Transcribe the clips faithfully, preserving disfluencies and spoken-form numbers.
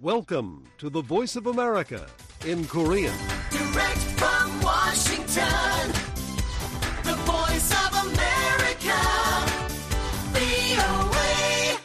Welcome to the Voice of America in Korean. Direct from Washington, the Voice of America, 브이오에이.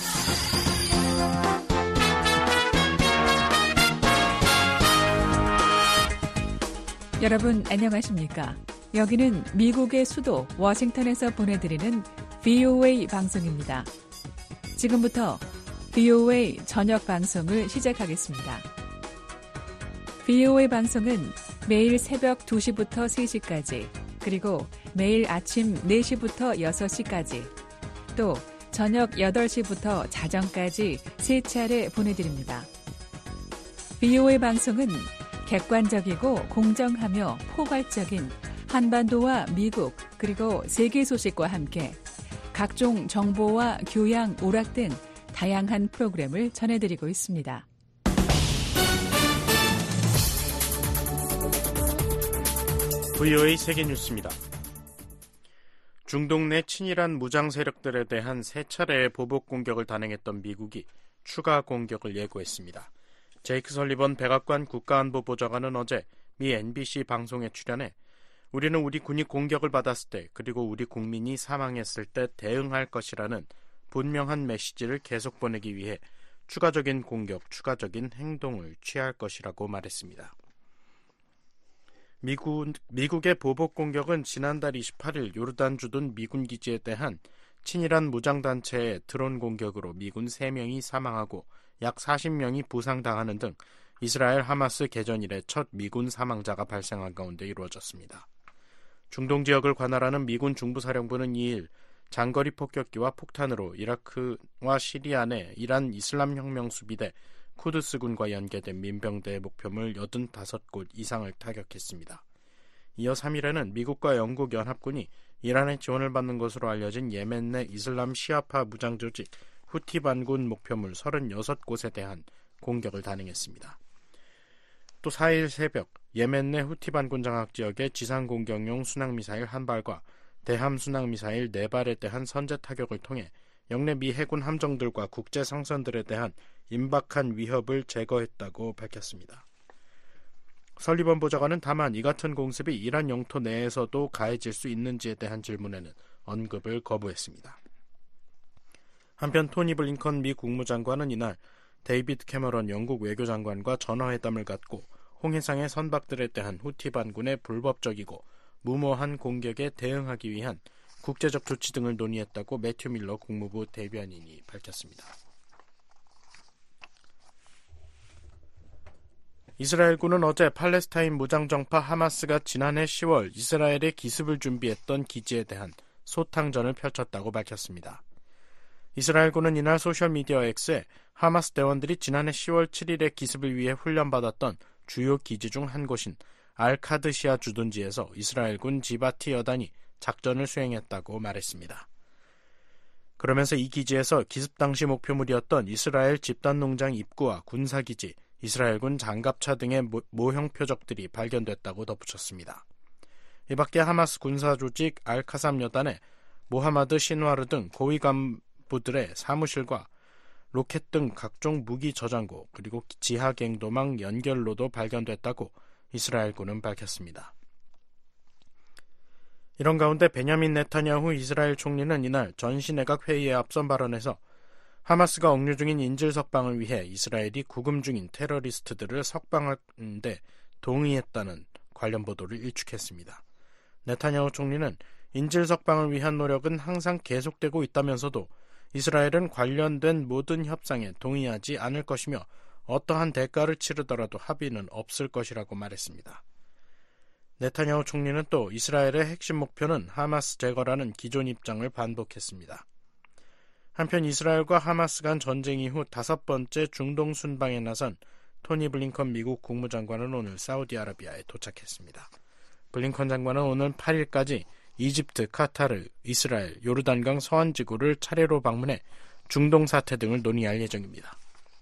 여러분 안녕하십니까? 여기는 미국의 수도 워싱턴에서 보내드리는 브이오에이 방송입니다. 지금부터 브이오에이 저녁 방송을 시작하겠습니다. 브이오에이 방송은 매일 새벽 두 시부터 세 시까지, 그리고 매일 아침 네 시부터 여섯 시까지, 또 저녁 여덟 시부터 자정까지 세 차례 보내드립니다. 브이오에이 방송은 객관적이고 공정하며 포괄적인 한반도와 미국 그리고 세계 소식과 함께 각종 정보와 교양, 오락 등 다양한 프로그램을 전해드리고 있습니다. 브이오에이 세계뉴스입니다. 중동 내 친이란 무장 세력들에 대한 세 차례의 보복 공격을 단행했던 미국이 추가 공격을 예고했습니다. 제이크 설리번 백악관 국가안보보좌관은 어제 미 엔비씨 방송에 출연해 우리는 우리 군이 공격을 받았을 때 그리고 우리 국민이 사망했을 때 대응할 것이라는 분명한 메시지를 계속 보내기 위해 추가적인 공격, 추가적인 행동을 취할 것이라고 말했습니다. 미국, 미국의 보복 공격은 지난달 이십팔 일 요르단 주둔 미군 기지에 대한 친이란 무장단체의 드론 공격으로 미군 세 명이 사망하고 약 사십 명이 부상당하는 등 이스라엘 하마스 개전 이래 첫 미군 사망자가 발생한 가운데 이루어졌습니다. 중동 지역을 관할하는 미군 중부사령부는 이 일 장거리 폭격기와 폭탄으로 이라크와 시리아 내 이란 이슬람혁명 수비대 쿠드스군과 연계된 민병대의 목표물 여든다섯 곳 이상을 타격했습니다. 이어 삼 일에는 미국과 영국 연합군이 이란의 지원을 받는 것으로 알려진 예멘 내 이슬람 시아파 무장 조직 후티 반군 목표물 서른여섯 곳에 대한 공격을 단행했습니다. 또 사 일 새벽 예멘 내 후티 반군 장악 지역의 지상 공격용 순항미사일 한 발과 대함 순항미사일 네 발에 대한 선제 타격을 통해 영내 미 해군 함정들과 국제 상선들에 대한 임박한 위협을 제거했다고 밝혔습니다. 설리번 보좌관은 다만 이 같은 공습이 이란 영토 내에서도 가해질 수 있는지에 대한 질문에는 언급을 거부했습니다. 한편 토니 블링컨 미 국무장관은 이날 데이비드 캐머런 영국 외교장관과 전화회담을 갖고 홍해상의 선박들에 대한 후티 반군의 불법적이고 무모한 공격에 대응하기 위한 국제적 조치 등을 논의했다고 매튜 밀러 국무부 대변인이 밝혔습니다. 이스라엘군은 어제 팔레스타인 무장정파 하마스가 지난해 시월 이스라엘에 기습을 준비했던 기지에 대한 소탕전을 펼쳤다고 밝혔습니다. 이스라엘군은 이날 소셜미디어 X에 하마스 대원들이 지난해 시월 칠 일에 기습을 위해 훈련받았던 주요 기지 중 한 곳인 알카드시아 주둔지에서 이스라엘군 지바티 여단이 작전을 수행했다고 말했습니다. 그러면서 이 기지에서 기습 당시 목표물이었던 이스라엘 집단농장 입구와 군사기지, 이스라엘군 장갑차 등의 모형 표적들이 발견됐다고 덧붙였습니다. 이 밖에 하마스 군사조직 알카삼 여단의 모하마드 신와르 등 고위 간부들의 사무실과 로켓 등 각종 무기 저장고 그리고 지하갱도망 연결로도 발견됐다고 이스라엘군은 밝혔습니다. 이런 가운데 베냐민 네타냐후 이스라엘 총리는 이날 전시내각 회의에 앞선 발언에서 하마스가 억류 중인 인질 석방을 위해 이스라엘이 구금 중인 테러리스트들을 석방하는 데 동의했다는 관련 보도를 일축했습니다. 네타냐후 총리는 인질 석방을 위한 노력은 항상 계속되고 있다면서도 이스라엘은 관련된 모든 협상에 동의하지 않을 것이며 어떠한 대가를 치르더라도 합의는 없을 것이라고 말했습니다. 네타냐후 총리는 또 이스라엘의 핵심 목표는 하마스 제거라는 기존 입장을 반복했습니다. 한편 이스라엘과 하마스 간 전쟁 이후 다섯 번째 중동 순방에 나선 토니 블링컨 미국 국무장관은 오늘 사우디아라비아에 도착했습니다. 블링컨 장관은 오늘 팔 일까지 이집트, 카타르, 이스라엘, 요르단강 서안지구를 차례로 방문해 중동 사태 등을 논의할 예정입니다.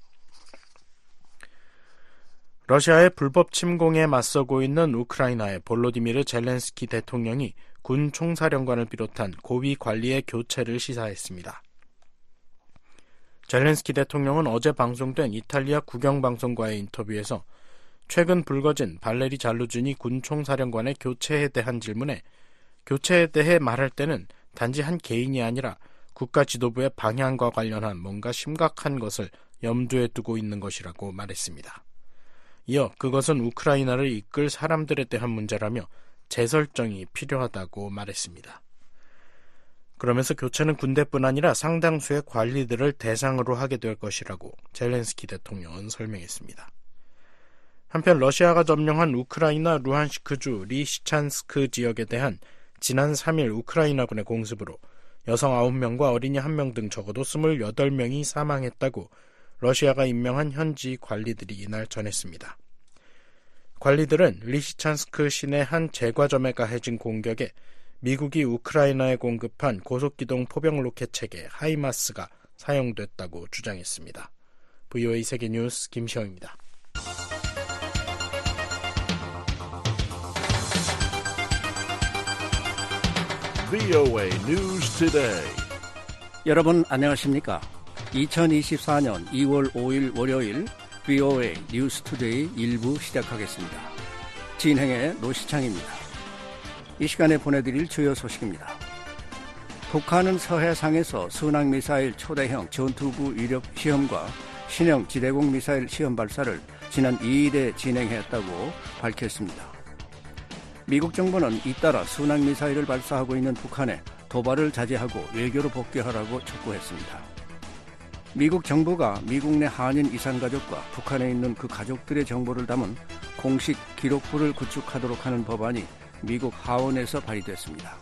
러시아의 불법 침공에 맞서고 있는 우크라이나의 볼로디미르 젤렌스키 대통령이 군 총사령관을 비롯한 고위 관리의 교체를 시사했습니다. 젤렌스키 대통령은 어제 방송된 이탈리아 국영방송과의 인터뷰에서 최근 불거진 발레리 잘루지니 군 총사령관의 교체에 대한 질문에 교체에 대해 말할 때는 단지 한 개인이 아니라 국가 지도부의 방향과 관련한 뭔가 심각한 것을 염두에 두고 있는 것이라고 말했습니다. 이어 그것은 우크라이나를 이끌 사람들에 대한 문제라며 재설정이 필요하다고 말했습니다. 그러면서 교체는 군대뿐 아니라 상당수의 관리들을 대상으로 하게 될 것이라고 젤렌스키 대통령은 설명했습니다. 한편 러시아가 점령한 우크라이나 루한시크주 리시찬스크 지역에 대한 지난 삼 일 우크라이나군의 공습으로 여성 아홉 명과 어린이 한 명 등 적어도 이십팔 명이 사망했다고 러시아가 임명한 현지 관리들이 이날 전했습니다. 관리들은 리시찬스크 시내 한 제과점에 가해진 공격에 미국이 우크라이나에 공급한 고속기동 포병 로켓 체계 하이마스가 사용됐다고 주장했습니다. 브이오에이 세계뉴스 김시영입니다. 브이오에이 News Today. 여러분 안녕하십니까? 이천이십사 년 이월 오일 월요일 브이오에이 뉴스 투데이 일부 시작하겠습니다. 진행의 노시창입니다. 이 시간에 보내드릴 주요 소식입니다. 북한은 서해상에서 순항미사일 초대형 전투부 위력 시험과 신형 지대공 미사일 시험 발사를 지난 이 일에 진행했다고 밝혔습니다. 미국 정부는 잇따라 순항미사일을 발사하고 있는 북한에 도발을 자제하고 외교로 복귀하라고 촉구했습니다. 미국 정부가 미국 내 한인 이산가족과 북한에 있는 그 가족들의 정보를 담은 공식 기록부를 구축하도록 하는 법안이 미국 하원에서 발의됐습니다.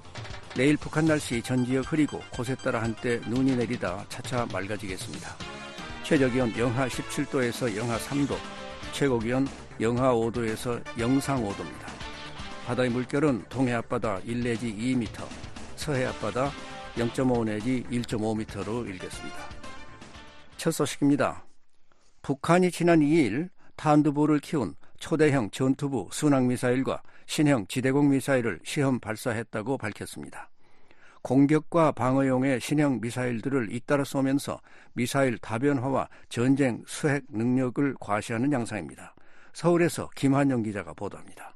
내일 북한 날씨 전 지역 흐리고 곳에 따라 한때 눈이 내리다 차차 맑아지겠습니다. 최저기온 영하 십칠 도에서 영하 삼 도, 최고기온 영하 오 도에서 영상 오 도입니다. 바다의 물결은 동해 앞바다 일 내지 이 미터, 서해 앞바다 영 점 오 내지 일 점 오 미터로 일겠습니다. 첫 소식입니다. 북한이 지난 이 일 탄두부를 키운 초대형 전투부 순항미사일과 신형 지대공 미사일을 시험 발사했다고 밝혔습니다. 공격과 방어용의 신형 미사일들을 잇따라 쏘면서 미사일 다변화와 전쟁 수핵 능력을 과시하는 양상입니다. 서울에서 김한영 기자가 보도합니다.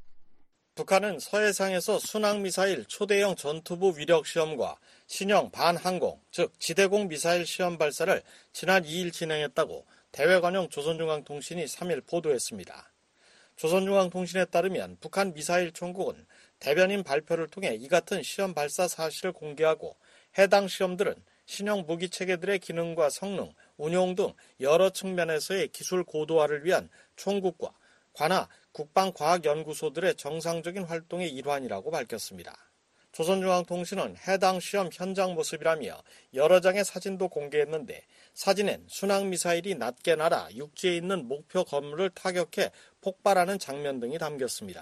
북한은 서해상에서 순항미사일 초대형 전투부 위력 시험과 신형 반항공, 즉 지대공 미사일 시험 발사를 지난 이 일 진행했다고 대외관용 조선중앙통신이 삼 일 보도했습니다. 조선중앙통신에 따르면 북한 미사일 총국은 대변인 발표를 통해 이 같은 시험 발사 사실을 공개하고 해당 시험들은 신형 무기체계들의 기능과 성능, 운용 등 여러 측면에서의 기술 고도화를 위한 총국과 관하 국방과학연구소들의 정상적인 활동의 일환이라고 밝혔습니다. 조선중앙통신은 해당 시험 현장 모습이라며 여러 장의 사진도 공개했는데 사진엔 순항미사일이 낮게 날아 육지에 있는 목표 건물을 타격해 폭발하는 장면 등이 담겼습니다.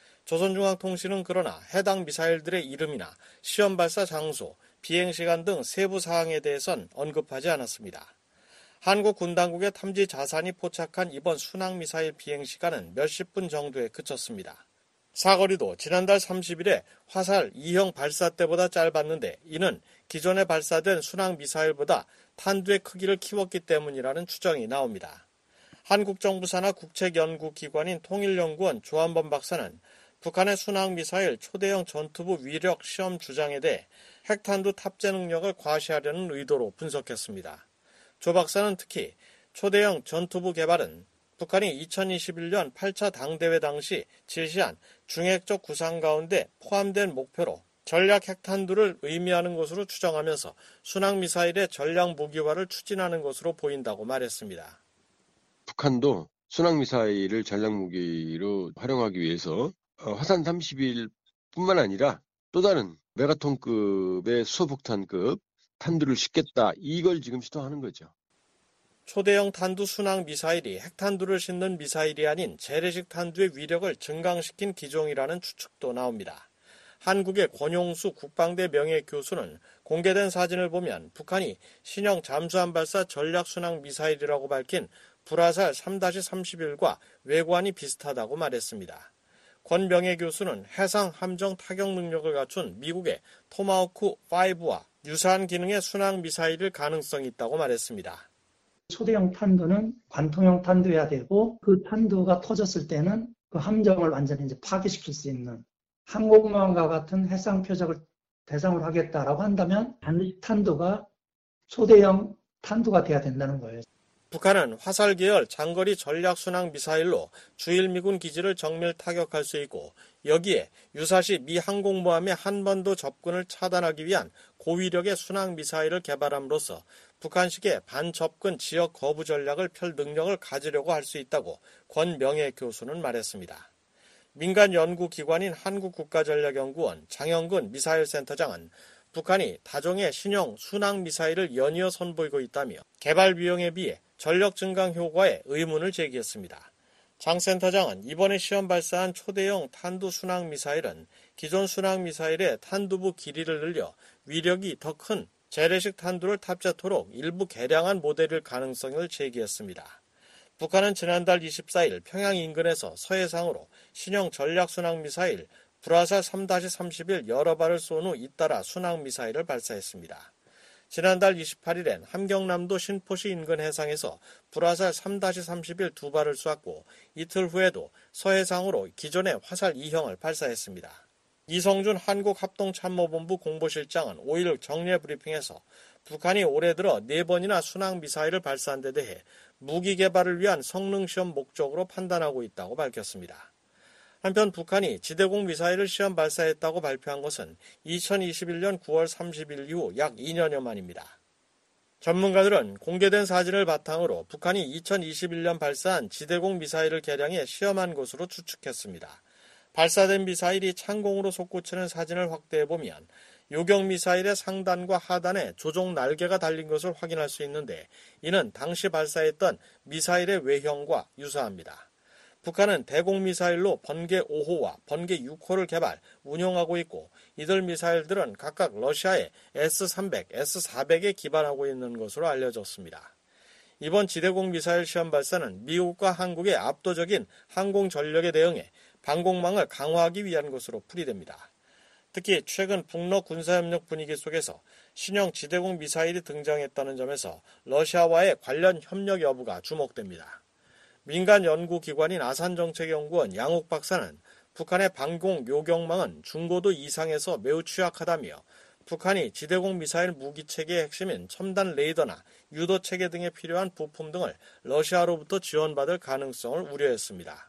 조선중앙통신은 그러나 해당 미사일들의 이름이나 시험 발사 장소, 비행시간 등 세부 사항에 대해선 언급하지 않았습니다. 한국 군 당국의 탐지 자산이 포착한 이번 순항미사일 비행시간은 몇십 분 정도에 그쳤습니다. 사거리도 지난달 삼십 일에 화살 이형 발사 때보다 짧았는데 이는 기존에 발사된 순항미사일보다 탄두의 크기를 키웠기 때문이라는 추정이 나옵니다. 한국 정부 산하 국책연구기관인 통일연구원 조한범 박사는 북한의 순항미사일 초대형 전투부 위력 시험 주장에 대해 핵탄두 탑재 능력을 과시하려는 의도로 분석했습니다. 조 박사는 특히 초대형 전투부 개발은 북한이 이천이십일 년 팔 차 당대회 당시 제시한 중핵적 구상 가운데 포함된 목표로 전략 핵탄두를 의미하는 것으로 추정하면서 순항미사일의 전략 무기화를 추진하는 것으로 보인다고 말했습니다. 북한도 순항미사일을 전략 무기로 활용하기 위해서 화산 삼십일 뿐만 아니라 또 다른 메가톤급의 수소폭탄급 탄두를 싣겠다. 이걸 지금 시도하는 거죠. 초대형 탄두 순항 미사일이 핵탄두를 싣는 미사일이 아닌 재래식 탄두의 위력을 증강시킨 기종이라는 추측도 나옵니다. 한국의 권용수 국방대 명예교수는 공개된 사진을 보면 북한이 신형 잠수함 발사 전략 순항 미사일이라고 밝힌 불화살 삼 삼십일과 외관이 비슷하다고 말했습니다. 권병혜 교수는 해상 함정 타격 능력을 갖춘 미국의 토마호크 파이브와 유사한 기능의 순항 미사일일 가능성이 있다고 말했습니다. 초대형 탄두는 관통형 탄두여야 되고 그 탄두가 터졌을 때는 그 함정을 완전히 이제 파괴시킬 수 있는 항공모함과 같은 해상 표적을 대상으로 하겠다라고 한다면 반드시 탄두가 초대형 탄두가 돼야 된다는 거예요. 북한은 화살 계열 장거리 전략 순항 미사일로 주일 미군 기지를 정밀 타격할 수 있고 여기에 유사시 미 항공모함의 한반도 접근을 차단하기 위한 고위력의 순항 미사일을 개발함으로써 북한식의 반접근 지역 거부 전략을 펼 능력을 가지려고 할 수 있다고 권명혜 교수는 말했습니다. 민간 연구기관인 한국국가전략연구원 장영근 미사일센터장은 북한이 다종의 신형 순항 미사일을 연이어 선보이고 있다며 개발 비용에 비해 전력 증강 효과에 의문을 제기했습니다. 장 센터장은 이번에 시험 발사한 초대형 탄두 순항 미사일은 기존 순항 미사일의 탄두부 길이를 늘려 위력이 더 큰 재래식 탄두를 탑재토록 일부 개량한 모델일 가능성을 제기했습니다. 북한은 지난달 이십사일 평양 인근에서 서해상으로 신형 전략 순항 미사일 불화살 삼 삼일 여러 발을 쏜 후 잇따라 순항 미사일을 발사했습니다. 지난달 이십팔일엔 함경남도 신포시 인근 해상에서 불화살 삼 삼일 두 발을 쐈고 이틀 후에도 서해상으로 기존의 화살 이형을 발사했습니다. 이성준 한국합동참모본부 공보실장은 오일 정례 브리핑에서 북한이 올해 들어 네 번이나 순항 미사일을 발사한 데 대해 무기 개발을 위한 성능 시험 목적으로 판단하고 있다고 밝혔습니다. 한편 북한이 지대공 미사일을 시험 발사했다고 발표한 것은 이천이십일년 구월 삼십일 이후 약 이 년여 만입니다. 전문가들은 공개된 사진을 바탕으로 북한이 이천이십일년 발사한 지대공 미사일을 개량해 시험한 것으로 추측했습니다. 발사된 미사일이 창공으로 솟구치는 사진을 확대해보면 요격 미사일의 상단과 하단에 조종 날개가 달린 것을 확인할 수 있는데 이는 당시 발사했던 미사일의 외형과 유사합니다. 북한은 대공미사일로 번개 오 호와 번개 육 호를 개발, 운용하고 있고 이들 미사일들은 각각 러시아의 에스 삼백, 에스 사백에 기반하고 있는 것으로 알려졌습니다. 이번 지대공 미사일 시험 발사는 미국과 한국의 압도적인 항공 전력에 대응해 방공망을 강화하기 위한 것으로 풀이됩니다. 특히 최근 북러 군사협력 분위기 속에서 신형 지대공 미사일이 등장했다는 점에서 러시아와의 관련 협력 여부가 주목됩니다. 민간 연구기관인 아산정책연구원 양욱 박사는 북한의 방공 요격망은 중고도 이상에서 매우 취약하다며 북한이 지대공 미사일 무기체계의 핵심인 첨단 레이더나 유도체계 등에 필요한 부품 등을 러시아로부터 지원받을 가능성을 우려했습니다.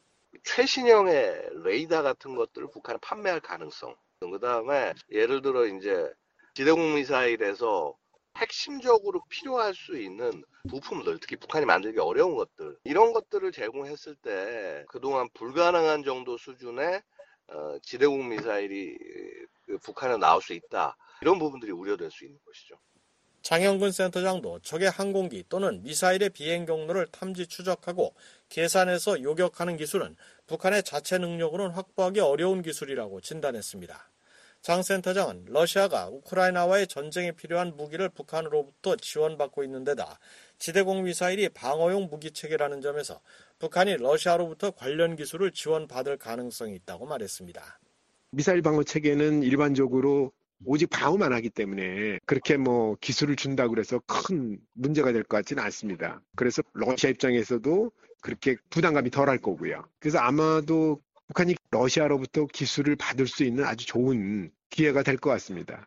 최신형의 레이더 같은 것들을 북한에 판매할 가능성. 그 다음에 예를 들어 이제 지대공 미사일에서 핵심적으로 필요할 수 있는 부품들, 특히 북한이 만들기 어려운 것들, 이런 것들을 제공했을 때 그동안 불가능한 정도 수준의 어, 지대공 미사일이 북한에 나올 수 있다. 이런 부분들이 우려될 수 있는 것이죠. 장영근 센터장도 적의 항공기 또는 미사일의 비행 경로를 탐지 추적하고 계산해서 요격하는 기술은 북한의 자체 능력으로는 확보하기 어려운 기술이라고 진단했습니다. 장 센터장은 러시아가 우크라이나와의 전쟁에 필요한 무기를 북한으로부터 지원받고 있는 데다 지대공 미사일이 방어용 무기체계라는 점에서 북한이 러시아로부터 관련 기술을 지원받을 가능성이 있다고 말했습니다. 미사일 방어 체계는 일반적으로 오직 방어만 하기 때문에 그렇게 뭐 기술을 준다고 해서 큰 문제가 될 것 같지는 않습니다. 그래서 러시아 입장에서도 그렇게 부담감이 덜할 거고요. 그래서 아마도 북한이 러시아로부터 기술을 받을 수 있는 아주 좋은 기회가 될 것 같습니다.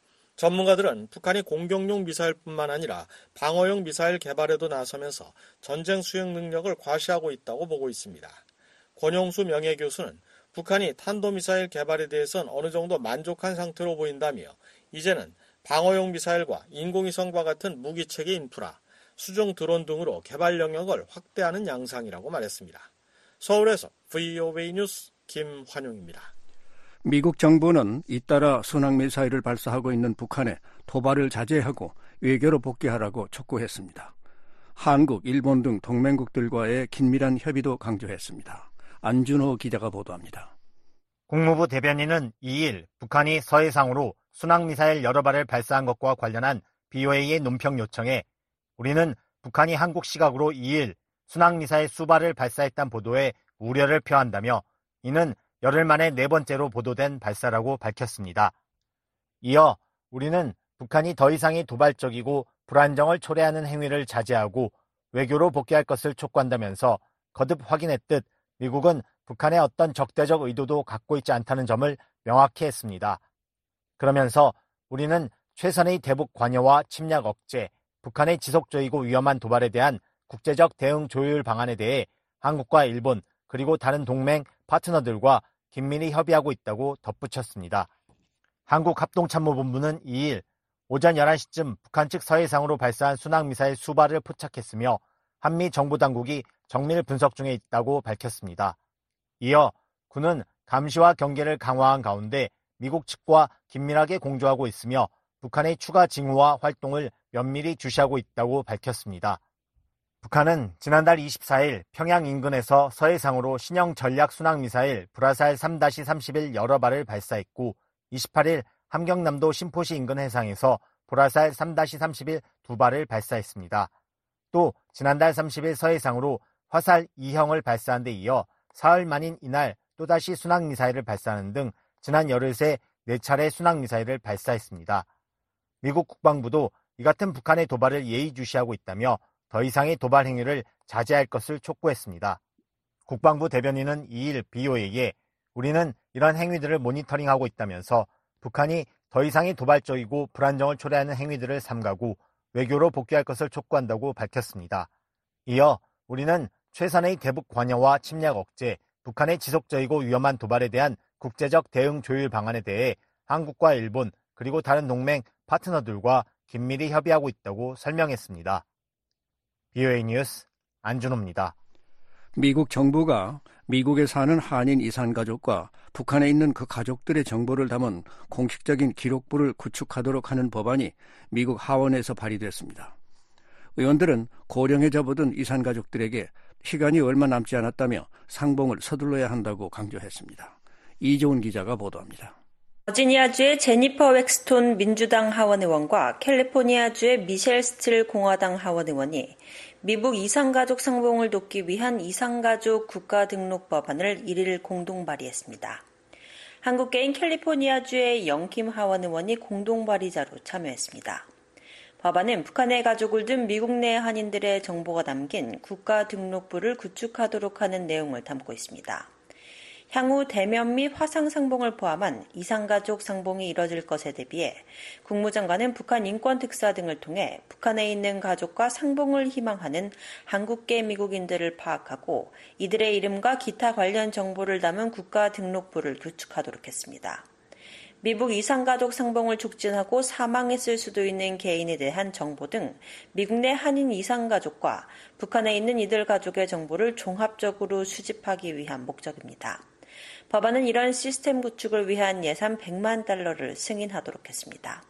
전문가들은 북한이 공격용 미사일뿐만 아니라 방어용 미사일 개발에도 나서면서 전쟁 수행 능력을 과시하고 있다고 보고 있습니다. 권용수 명예교수는 북한이 탄도미사일 개발에 대해서는 어느 정도 만족한 상태로 보인다며 이제는 방어용 미사일과 인공위성과 같은 무기체계 인프라, 수중 드론 등으로 개발 영역을 확대하는 양상이라고 말했습니다. 서울에서 브이오에이 뉴스 김환용입니다. 미국 정부는 잇따라 순항미사일을 발사하고 있는 북한에 도발을 자제하고 외교로 복귀하라고 촉구했습니다. 한국, 일본 등 동맹국들과의 긴밀한 협의도 강조했습니다. 안준호 기자가 보도합니다. 국무부 대변인은 이일 북한이 서해상으로 순항미사일 여러 발을 발사한 것과 관련한 브이오에이의 논평 요청에 우리는 북한이 한국 시각으로 이일 순항미사일 수발을 발사했다는 보도에 우려를 표한다며 이는 열흘 만에 네 번째로 보도된 발사라고 밝혔습니다. 이어 우리는 북한이 더 이상의 도발적이고 불안정을 초래하는 행위를 자제하고 외교로 복귀할 것을 촉구한다면서 거듭 확인했듯 미국은 북한의 어떤 적대적 의도도 갖고 있지 않다는 점을 명확히 했습니다. 그러면서 우리는 최선의 대북 관여와 침략 억제, 북한의 지속적이고 위험한 도발에 대한 국제적 대응 조율 방안에 대해 한국과 일본 그리고 다른 동맹 파트너들과 긴밀히 협의하고 있다고 덧붙였습니다. 한국합동참모본부는 이일 오전 열한 시쯤 북한 측 서해상으로 발사한 순항미사일 수발을 포착했으며 한미 정보당국이 정밀 분석 중에 있다고 밝혔습니다. 이어 군은 감시와 경계를 강화한 가운데 미국 측과 긴밀하게 공조하고 있으며 북한의 추가 징후와 활동을 면밀히 주시하고 있다고 밝혔습니다. 북한은 지난달 이십사일 평양 인근에서 서해상으로 신형 전략 순항미사일 불화살 삼 삼십일 여러 발을 발사했고 이십팔일 함경남도 신포시 인근 해상에서 불화살 삼 삼십일 두 발을 발사했습니다. 또 지난달 삼십일 서해상으로 화살 이형을 발사한 데 이어 사흘 만인 이날 또다시 순항미사일을 발사하는 등 지난 열흘 새 네 차례 순항미사일을 발사했습니다. 미국 국방부도 이 같은 북한의 도발을 예의주시하고 있다며 더 이상의 도발 행위를 자제할 것을 촉구했습니다. 국방부 대변인은 이일 비오에이에 우리는 이런 행위들을 모니터링하고 있다면서 북한이 더 이상의 도발적이고 불안정을 초래하는 행위들을 삼가고 외교로 복귀할 것을 촉구한다고 밝혔습니다. 이어 우리는 최선의 대북 관여와 침략 억제, 북한의 지속적이고 위험한 도발에 대한 국제적 대응 조율 방안에 대해 한국과 일본 그리고 다른 동맹 파트너들과 긴밀히 협의하고 있다고 설명했습니다. 비오에이 뉴스 안준호입니다. 미국 정부가 미국에 사는 한인 이산 가족과 북한에 있는 그 가족들의 정보를 담은 공식적인 기록부를 구축하도록 하는 법안이 미국 하원에서 발의됐습니다. 의원들은 고령에 접어든 이산 가족들에게 시간이 얼마 남지 않았다며 상봉을 서둘러야 한다고 강조했습니다. 이조은 기자가 보도합니다. 버지니아주의 제니퍼 웩스톤 민주당 하원의원과 캘리포니아주의 미셸 스틸 공화당 하원의원이 미국 이산가족 상봉을 돕기 위한 이산가족 국가등록 법안을 일일 공동 발의했습니다. 한국계인 캘리포니아주의 영킴 하원의원이 공동 발의자로 참여했습니다. 법안은 북한의 가족을 둔 미국 내 한인들의 정보가 담긴 국가등록부를 구축하도록 하는 내용을 담고 있습니다. 향후 대면 및 화상 상봉을 포함한 이산가족 상봉이 이뤄질 것에 대비해 국무장관은 북한 인권특사 등을 통해 북한에 있는 가족과 상봉을 희망하는 한국계 미국인들을 파악하고 이들의 이름과 기타 관련 정보를 담은 국가등록부를 구축하도록 했습니다. 미국 이산가족 상봉을 촉진하고 사망했을 수도 있는 개인에 대한 정보 등 미국 내 한인 이산가족과 북한에 있는 이들 가족의 정보를 종합적으로 수집하기 위한 목적입니다. 법안은 이런 시스템 구축을 위한 예산 백만 달러를 승인하도록 했습니다.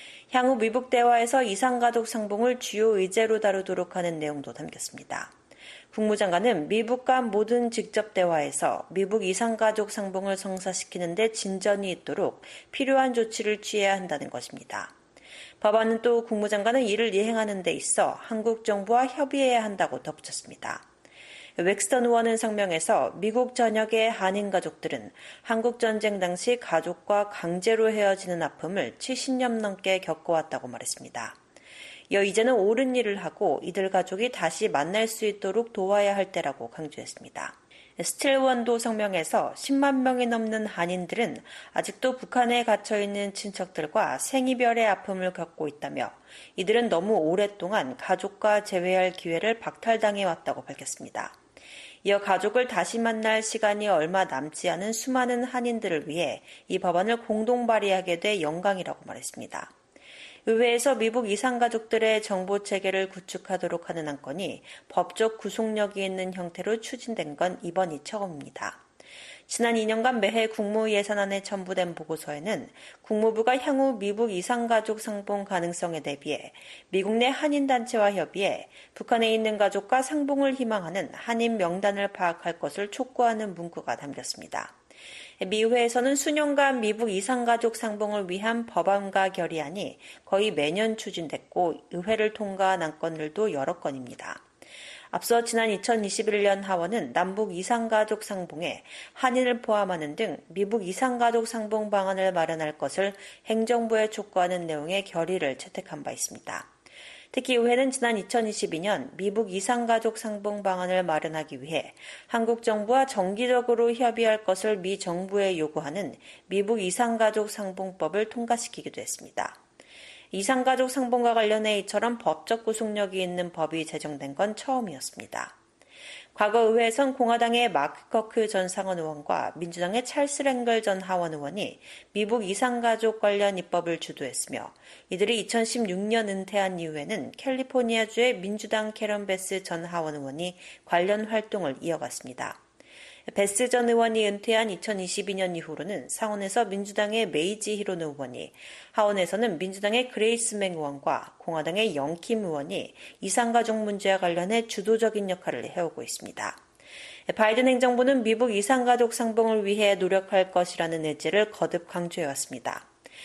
향후 미북 대화에서 이산가족 상봉을 주요 의제로 다루도록 하는 내용도 담겼습니다. 국무장관은 미북 간 모든 직접 대화에서 미북 이산가족 상봉을 성사시키는 데 진전이 있도록 필요한 조치를 취해야 한다는 것입니다. 법안은 또 국무장관은 이를 이행하는 데 있어 한국 정부와 협의해야 한다고 덧붙였습니다. 웩스턴 의원은 성명에서 미국 전역의 한인 가족들은 한국 전쟁 당시 가족과 강제로 헤어지는 아픔을 칠십 년 넘게 겪어왔다고 말했습니다. 이어 이제는 옳은 일을 하고 이들 가족이 다시 만날 수 있도록 도와야 할 때라고 강조했습니다. 스틸 의원도 성명에서 십만 명이 넘는 한인들은 아직도 북한에 갇혀있는 친척들과 생이별의 아픔을 겪고 있다며 이들은 너무 오랫동안 가족과 재회할 기회를 박탈당해왔다고 밝혔습니다. 이어 가족을 다시 만날 시간이 얼마 남지 않은 수많은 한인들을 위해 이 법안을 공동 발의하게 돼 영광이라고 말했습니다. 의회에서 미북 이산가족들의 정보체계를 구축하도록 하는 안건이 법적 구속력이 있는 형태로 추진된 건 이번이 처음입니다. 지난 이 년간 매해 국무예산안에 첨부된 보고서에는 국무부가 향후 미북 이산가족 상봉 가능성에 대비해 미국 내 한인단체와 협의해 북한에 있는 가족과 상봉을 희망하는 한인 명단을 파악할 것을 촉구하는 문구가 담겼습니다. 미 의회에서는 수년간 미북 이산가족 상봉을 위한 법안과 결의안이 거의 매년 추진됐고 의회를 통과한 안건들도 여러 건입니다. 앞서 지난 이천이십일 년 하원은 남북 이상가족 상봉에 한인을 포함하는 등 미북 이상가족 상봉 방안을 마련할 것을 행정부에 촉구하는 내용의 결의를 채택한 바 있습니다. 특히 의회는 지난 이천이십이 년 미북 이상가족 상봉 방안을 마련하기 위해 한국 정부와 정기적으로 협의할 것을 미 정부에 요구하는 미북 이상가족 상봉법을 통과시키기도 했습니다. 이상가족 상봉과 관련해 이처럼 법적 구속력이 있는 법이 제정된 건 처음이었습니다. 과거 의회에선 공화당의 마크 커크 전 상원 의원과 민주당의 찰스 랭걸 전 하원 의원이 미북 이상가족 관련 입법을 주도했으며 이들이 이천십육 년 은퇴한 이후에는 캘리포니아주의 민주당 캐런 베스 전 하원 의원이 관련 활동을 이어갔습니다. 베스 전 의원이 은퇴한 이천이십이 년 이후로는 상원에서 민주당의 메이지 히로노 의원이, 하원에서는 민주당의 그레이스 맹 의원과 공화당의 영킴 의원이 이상가족 문제와 관련해 주도적인 역할을 해오고 있습니다. 바이든 행정부는 미북 이상가족 상봉을 위해 노력할 것이라는 의지를 거듭 강조해왔습니다.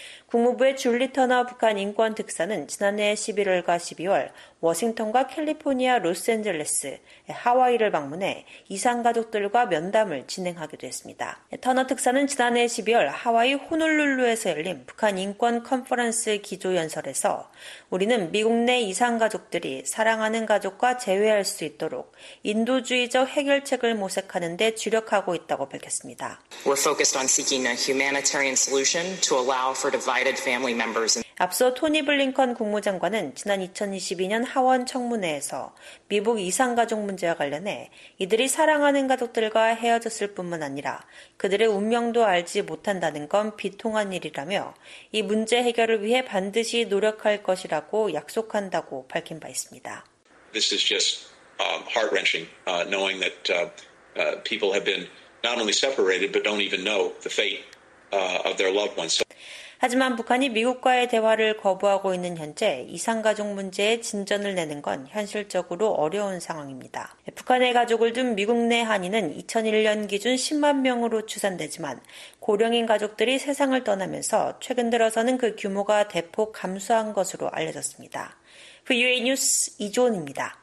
국무부의 줄리 터너 북한 인권 특사는 지난해 십일월과 십이월 워싱턴과 캘리포니아, 로스앤젤레스, 하와이를 방문해 이상가족들과 면담을 진행하기도 했습니다. 터너 특사는 지난해 십이월 하와이 호놀룰루에서 열린 북한 인권 컨퍼런스 기조연설에서 우리는 미국 내 이상가족들이 사랑하는 가족과 재회할 수 있도록 인도주의적 해결책을 모색하는 데 주력하고 있다고 밝혔습니다. We're focused on seeking a humanitarian solution to allow for divided family members. 앞서 토니 블링컨 국무장관은 지난 이천이십이 년 하원 청문회에서 미북 이상가족 문제와 관련해 이들이 사랑하는 가족들과 헤어졌을 뿐만 아니라 그들의 운명도 알지 못한다는 건 비통한 일이라며 이 문제 해결을 위해 반드시 노력할 것이라고 약속한다고 밝힌 바 있습니다. This is just um, heart-wrenching, uh, knowing that uh, uh, people have been not only separated but don't even know the fate uh, of their loved ones. 하지만 북한이 미국과의 대화를 거부하고 있는 현재 이상가족 문제에 진전을 내는 건 현실적으로 어려운 상황입니다. 북한의 가족을 둔 미국 내 한인은 이천일 년 기준 십만 명으로 추산되지만 고령인 가족들이 세상을 떠나면서 최근 들어서는 그 규모가 대폭 감소한 것으로 알려졌습니다. 브이오에이 뉴스 이조은입니다.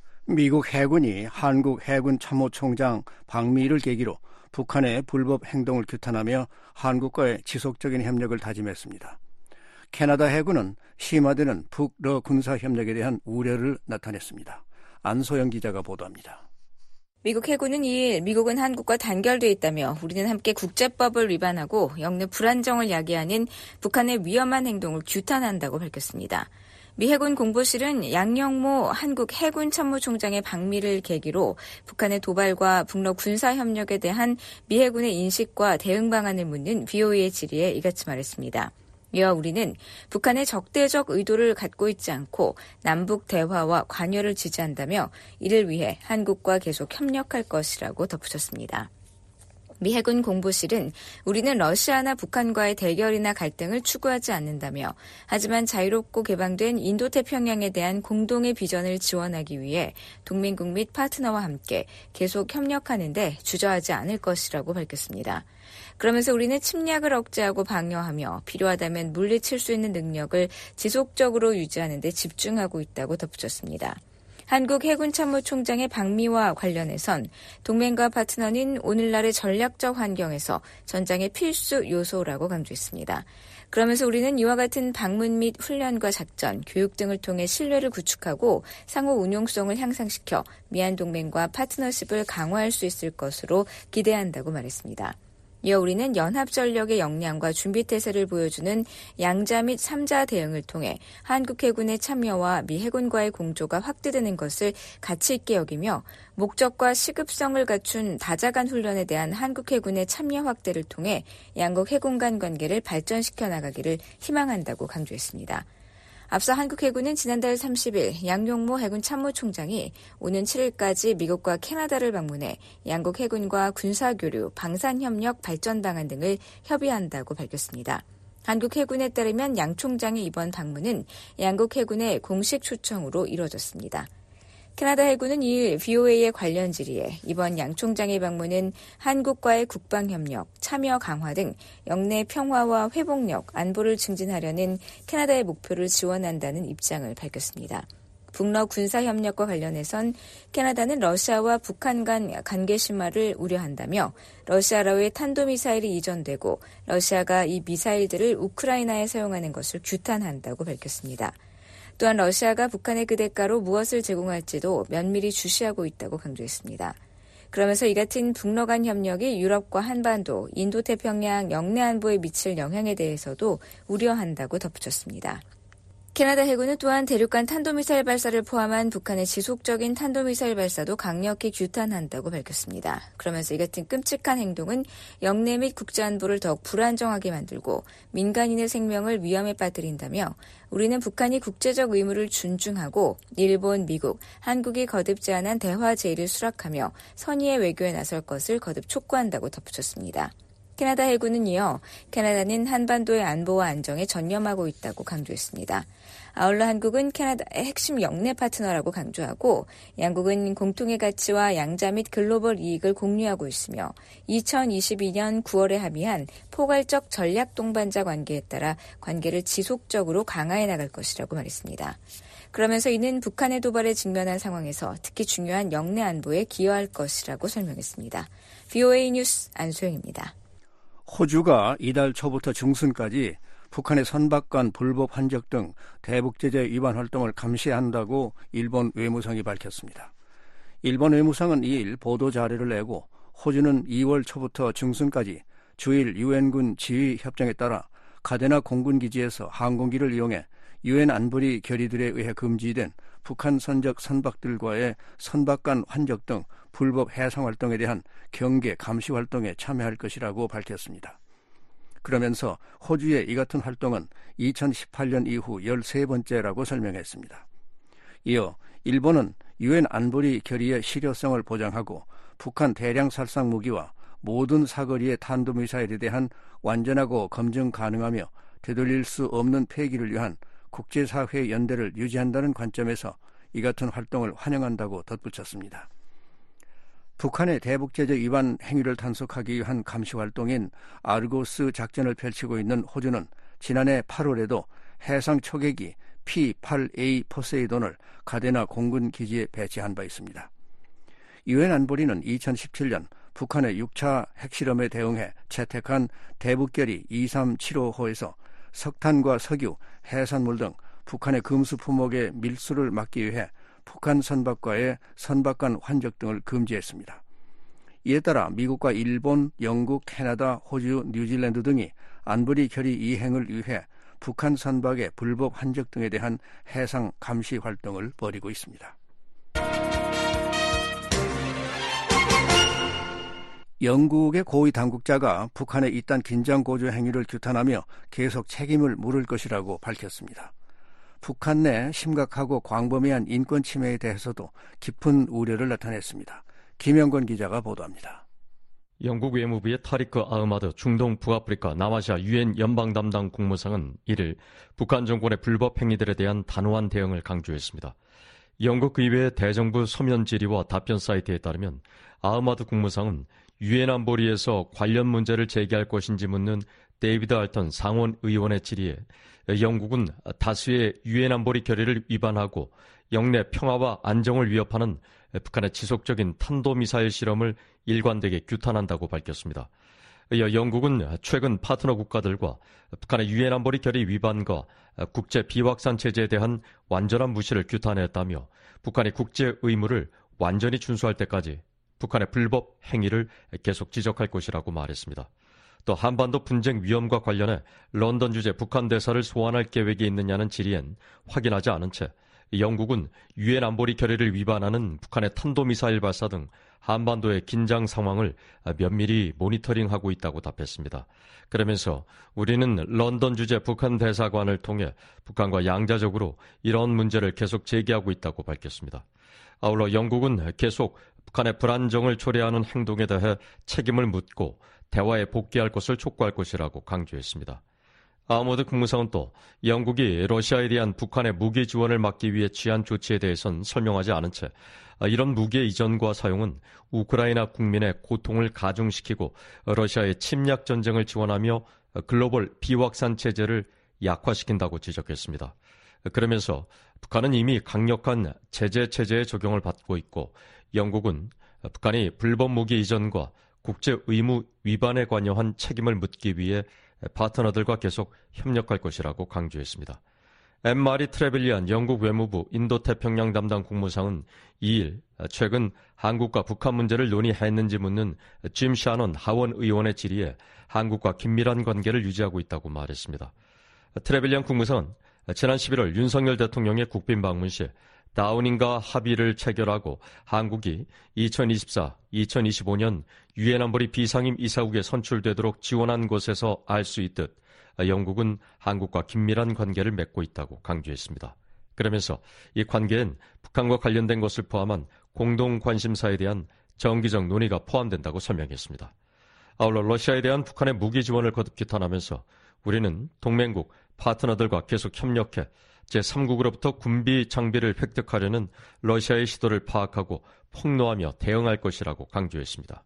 미국 해군이 한국 해군 참모총장 방미를 계기로 북한의 불법 행동을 규탄하며 한국과의 지속적인 협력을 다짐했습니다. 캐나다 해군은 심화되는 북러 군사협력에 대한 우려를 나타냈습니다. 안소영 기자가 보도합니다. 미국 해군은 이일 미국은 한국과 단결돼 있다며 우리는 함께 국제법을 위반하고 역내 불안정을 야기하는 북한의 위험한 행동을 규탄한다고 밝혔습니다. 미 해군 공보실은 양영모 한국 해군 참모총장의 방미를 계기로 북한의 도발과 북러 군사협력에 대한 미 해군의 인식과 대응 방안을 묻는 브이오에이의 질의에 이같이 말했습니다. 이어 우리는 북한의 적대적 의도를 갖고 있지 않고 남북 대화와 관여를 지지한다며 이를 위해 한국과 계속 협력할 것이라고 덧붙였습니다. 미 해군 공보실은 우리는 러시아나 북한과의 대결이나 갈등을 추구하지 않는다며 하지만 자유롭고 개방된 인도태평양에 대한 공동의 비전을 지원하기 위해 동맹국 및 파트너와 함께 계속 협력하는 데 주저하지 않을 것이라고 밝혔습니다. 그러면서 우리는 침략을 억제하고 방어하며 필요하다면 물리칠 수 있는 능력을 지속적으로 유지하는 데 집중하고 있다고 덧붙였습니다. 한국 해군 참모총장의 방미와 관련해선 동맹과 파트너는 오늘날의 전략적 환경에서 전장의 필수 요소라고 강조했습니다. 그러면서 우리는 이와 같은 방문 및 훈련과 작전, 교육 등을 통해 신뢰를 구축하고 상호 운용성을 향상시켜 미한 동맹과 파트너십을 강화할 수 있을 것으로 기대한다고 말했습니다. 이어 우리는 연합전력의 역량과 준비태세를 보여주는 양자 및 삼자 대응을 통해 한국 해군의 참여와 미 해군과의 공조가 확대되는 것을 가치 있게 여기며 목적과 시급성을 갖춘 다자간 훈련에 대한 한국 해군의 참여 확대를 통해 양국 해군 간 관계를 발전시켜 나가기를 희망한다고 강조했습니다. 앞서 한국 해군은 지난달 삼십일 양용모 해군 참모총장이 오는 칠일까지 미국과 캐나다를 방문해 양국 해군과 군사교류, 방산협력 발전 방안 등을 협의한다고 밝혔습니다. 한국 해군에 따르면 양 총장의 이번 방문은 양국 해군의 공식 초청으로 이루어졌습니다. 캐나다 해군은 이일 브이오에이의 관련 질의에 이번 양 총장의 방문은 한국과의 국방협력, 참여 강화 등 영내 평화와 회복력, 안보를 증진하려는 캐나다의 목표를 지원한다는 입장을 밝혔습니다. 북러 군사협력과 관련해선 캐나다는 러시아와 북한 간 관계 심화를 우려한다며 러시아로의 탄도미사일이 이전되고 러시아가 이 미사일들을 우크라이나에 사용하는 것을 규탄한다고 밝혔습니다. 또한 러시아가 북한에 그 대가로 무엇을 제공할지도 면밀히 주시하고 있다고 강조했습니다. 그러면서 이 같은 북러 간 협력이 유럽과 한반도, 인도태평양 영내 안보에 미칠 영향에 대해서도 우려한다고 덧붙였습니다. 캐나다 해군은 또한 대륙간 탄도미사일 발사를 포함한 북한의 지속적인 탄도미사일 발사도 강력히 규탄한다고 밝혔습니다. 그러면서 이 같은 끔찍한 행동은 영내 및 국제안보를 더욱 불안정하게 만들고 민간인의 생명을 위험에 빠뜨린다며 우리는 북한이 국제적 의무를 존중하고 일본, 미국, 한국이 거듭 제안한 대화 제의를 수락하며 선의의 외교에 나설 것을 거듭 촉구한다고 덧붙였습니다. 캐나다 해군은 이어 캐나다는 한반도의 안보와 안정에 전념하고 있다고 강조했습니다. 아울러 한국은 캐나다의 핵심 영내 파트너라고 강조하고 양국은 공통의 가치와 양자 및 글로벌 이익을 공유하고 있으며 이천이십이 년 구월에 합의한 포괄적 전략 동반자 관계에 따라 관계를 지속적으로 강화해 나갈 것이라고 말했습니다. 그러면서 이는 북한의 도발에 직면한 상황에서 특히 중요한 영내 안보에 기여할 것이라고 설명했습니다. 브이오에이 뉴스 안소영입니다. 호주가 이달 초부터 중순까지 북한의 선박간 불법 환적 등 대북제재 위반 활동을 감시한다고 일본 외무성이 밝혔습니다. 일본 외무성은 이일 보도 자료를 내고 호주는 이월 초부터 중순까지 주일 유엔군 지휘 협정에 따라 가데나 공군기지에서 항공기를 이용해 유엔 안보리 결의들에 의해 금지된 북한 선적 선박들과의 선박간 환적 등 불법 해상 활동에 대한 경계 감시 활동에 참여할 것이라고 밝혔습니다. 그러면서 호주의 이 같은 활동은 이천십팔 년 이후 열세 번째라고 설명했습니다. 이어 일본은 유엔 안보리 결의의 실효성을 보장하고 북한 대량 살상 무기와 모든 사거리의 탄도미사일에 대한 완전하고 검증 가능하며 되돌릴 수 없는 폐기를 위한 국제사회의 연대를 유지한다는 관점에서 이 같은 활동을 환영한다고 덧붙였습니다. 북한의 대북제재 위반 행위를 단속하기 위한 감시활동인 아르고스 작전을 펼치고 있는 호주는 지난해 팔월에도 해상 초계기 피 팔 에이 포세이돈을 가데나 공군기지에 배치한 바 있습니다. 유엔 안보리는 이천십칠 년 북한의 육 차 핵실험에 대응해 채택한 대북결의 이삼칠오호에서 석탄과 석유, 해산물 등 북한의 금수 품목의 밀수를 막기 위해 북한 선박과의 선박간 환적 등을 금지했습니다. 이에 따라 미국과 일본, 영국, 캐나다, 호주, 뉴질랜드 등이 안보리 결의 이행을 위해 북한 선박의 불법 환적 등에 대한 해상 감시 활동을 벌이고 있습니다. 영국의 고위 당국자가 북한의 이딴 긴장고조 행위를 규탄하며 계속 책임을 물을 것이라고 밝혔습니다. 북한 내 심각하고 광범위한 인권 침해에 대해서도 깊은 우려를 나타냈습니다. 김영건 기자가 보도합니다. 영국 외무부의 타리크 아흐마드 중동 북아프리카 남아시아 유엔 연방 담당 국무상은 이를 북한 정권의 불법 행위들에 대한 단호한 대응을 강조했습니다. 영국 의회의 대정부 서면 질의와 답변 사이트에 따르면 아흐마드 국무상은 유엔 안보리에서 관련 문제를 제기할 것인지 묻는 데이비드 알턴 상원 의원의 질의에 영국은 다수의 유엔 안보리 결의를 위반하고 영내 평화와 안정을 위협하는 북한의 지속적인 탄도미사일 실험을 일관되게 규탄한다고 밝혔습니다. 이어 영국은 최근 파트너 국가들과 북한의 유엔 안보리 결의 위반과 국제 비확산 체제에 대한 완전한 무시를 규탄했다며 북한이 국제 의무를 완전히 준수할 때까지 북한의 불법 행위를 계속 지적할 것이라고 말했습니다. 또 한반도 분쟁 위험과 관련해 런던 주재 북한 대사를 소환할 계획이 있느냐는 질의엔 확인하지 않은 채 영국은 유엔 안보리 결의를 위반하는 북한의 탄도미사일 발사 등 한반도의 긴장 상황을 면밀히 모니터링하고 있다고 답했습니다. 그러면서 우리는 런던 주재 북한 대사관을 통해 북한과 양자적으로 이런 문제를 계속 제기하고 있다고 밝혔습니다. 아울러 영국은 계속 북한의 불안정을 초래하는 행동에 대해 책임을 묻고 대화에 복귀할 것을 촉구할 것이라고 강조했습니다. 아흐마드 국무상은 또 영국이 러시아에 대한 북한의 무기 지원을 막기 위해 취한 조치에 대해선 설명하지 않은 채 이런 무기의 이전과 사용은 우크라이나 국민의 고통을 가중시키고 러시아의 침략 전쟁을 지원하며 글로벌 비확산 체제를 약화시킨다고 지적했습니다. 그러면서 북한은 이미 강력한 제재 체제의 적용을 받고 있고 영국은 북한이 불법 무기 이전과 국제 의무 위반에 관여한 책임을 묻기 위해 파트너들과 계속 협력할 것이라고 강조했습니다. 엠마리 트레빌리안 영국 외무부 인도태평양 담당 국무상은 이 일 최근 한국과 북한 문제를 논의했는지 묻는 짐 샤넌 하원 의원의 질의에 한국과 긴밀한 관계를 유지하고 있다고 말했습니다. 트레빌리안 국무상은 지난 십일월 윤석열 대통령의 국빈 방문 시 다우닝가 합의를 체결하고 한국이 이천이십사 이천이십오 년 유엔 안보리 비상임 이사국에 선출되도록 지원한 것에서 알 수 있듯 영국은 한국과 긴밀한 관계를 맺고 있다고 강조했습니다. 그러면서 이 관계엔 북한과 관련된 것을 포함한 공동 관심사에 대한 정기적 논의가 포함된다고 설명했습니다. 아울러 러시아에 대한 북한의 무기 지원을 거듭 규탄하면서 우리는 동맹국, 파트너들과 계속 협력해 제삼국으로부터 군비 장비를 획득하려는 러시아의 시도를 파악하고 폭로하며 대응할 것이라고 강조했습니다.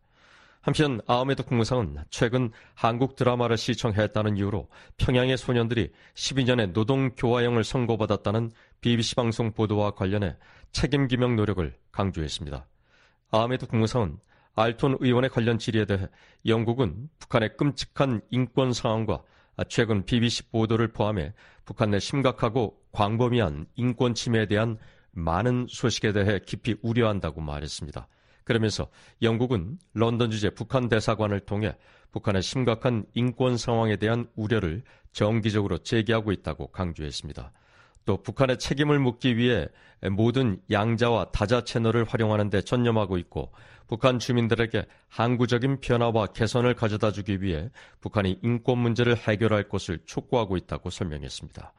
한편 아흐메드 국무상은 최근 한국 드라마를 시청했다는 이유로 평양의 소년들이 십이 년의 노동교화형을 선고받았다는 비비씨 방송 보도와 관련해 책임규명 노력을 강조했습니다. 아흐메드 국무상은 알톤 의원의 관련 질의에 대해 영국은 북한의 끔찍한 인권 상황과 최근 비비씨 보도를 포함해 북한 내 심각하고 광범위한 인권 침해에 대한 많은 소식에 대해 깊이 우려한다고 말했습니다. 그러면서 영국은 런던 주재 북한 대사관을 통해 북한의 심각한 인권 상황에 대한 우려를 정기적으로 제기하고 있다고 강조했습니다. 또 북한의 책임을 묻기 위해 모든 양자와 다자 채널을 활용하는 데 전념하고 있고 북한 주민들에게 항구적인 변화와 개선을 가져다 주기 위해 북한이 인권 문제를 해결할 것을 촉구하고 있다고 설명했습니다.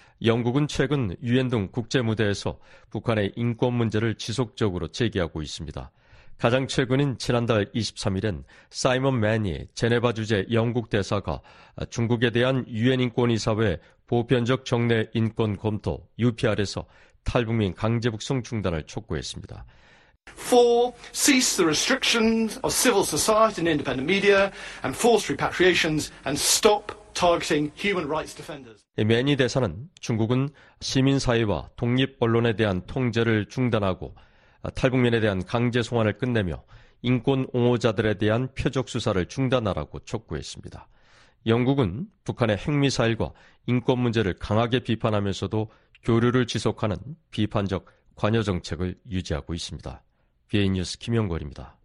영국은 최근 유엔 등 국제 무대에서 북한의 인권 문제를 지속적으로 제기하고 있습니다. 가장 최근인 지난달 이십삼 일엔 사이먼 매니 제네바 주재 영국 대사가 중국에 대한 유엔 인권이사회 보편적 정례 인권 검토 유피알에서 탈북민 강제 북송 중단을 촉구했습니다. Four, cease the restrictions of civil society and independent media and forced repatriations and stop targeting human rights defenders. 매니 대사는 중국은 시민사회와 독립 언론에 대한 통제를 중단하고 탈북민에 대한 강제 송환을 끝내며 인권 옹호자들에 대한 표적 수사를 중단하라고 촉구했습니다. 영국은 북한의 핵미사일과 인권 문제를 강하게 비판하면서도 교류를 지속하는 비판적 관여 정책을 유지하고 있습니다. 비에이 뉴스 김영걸입니다.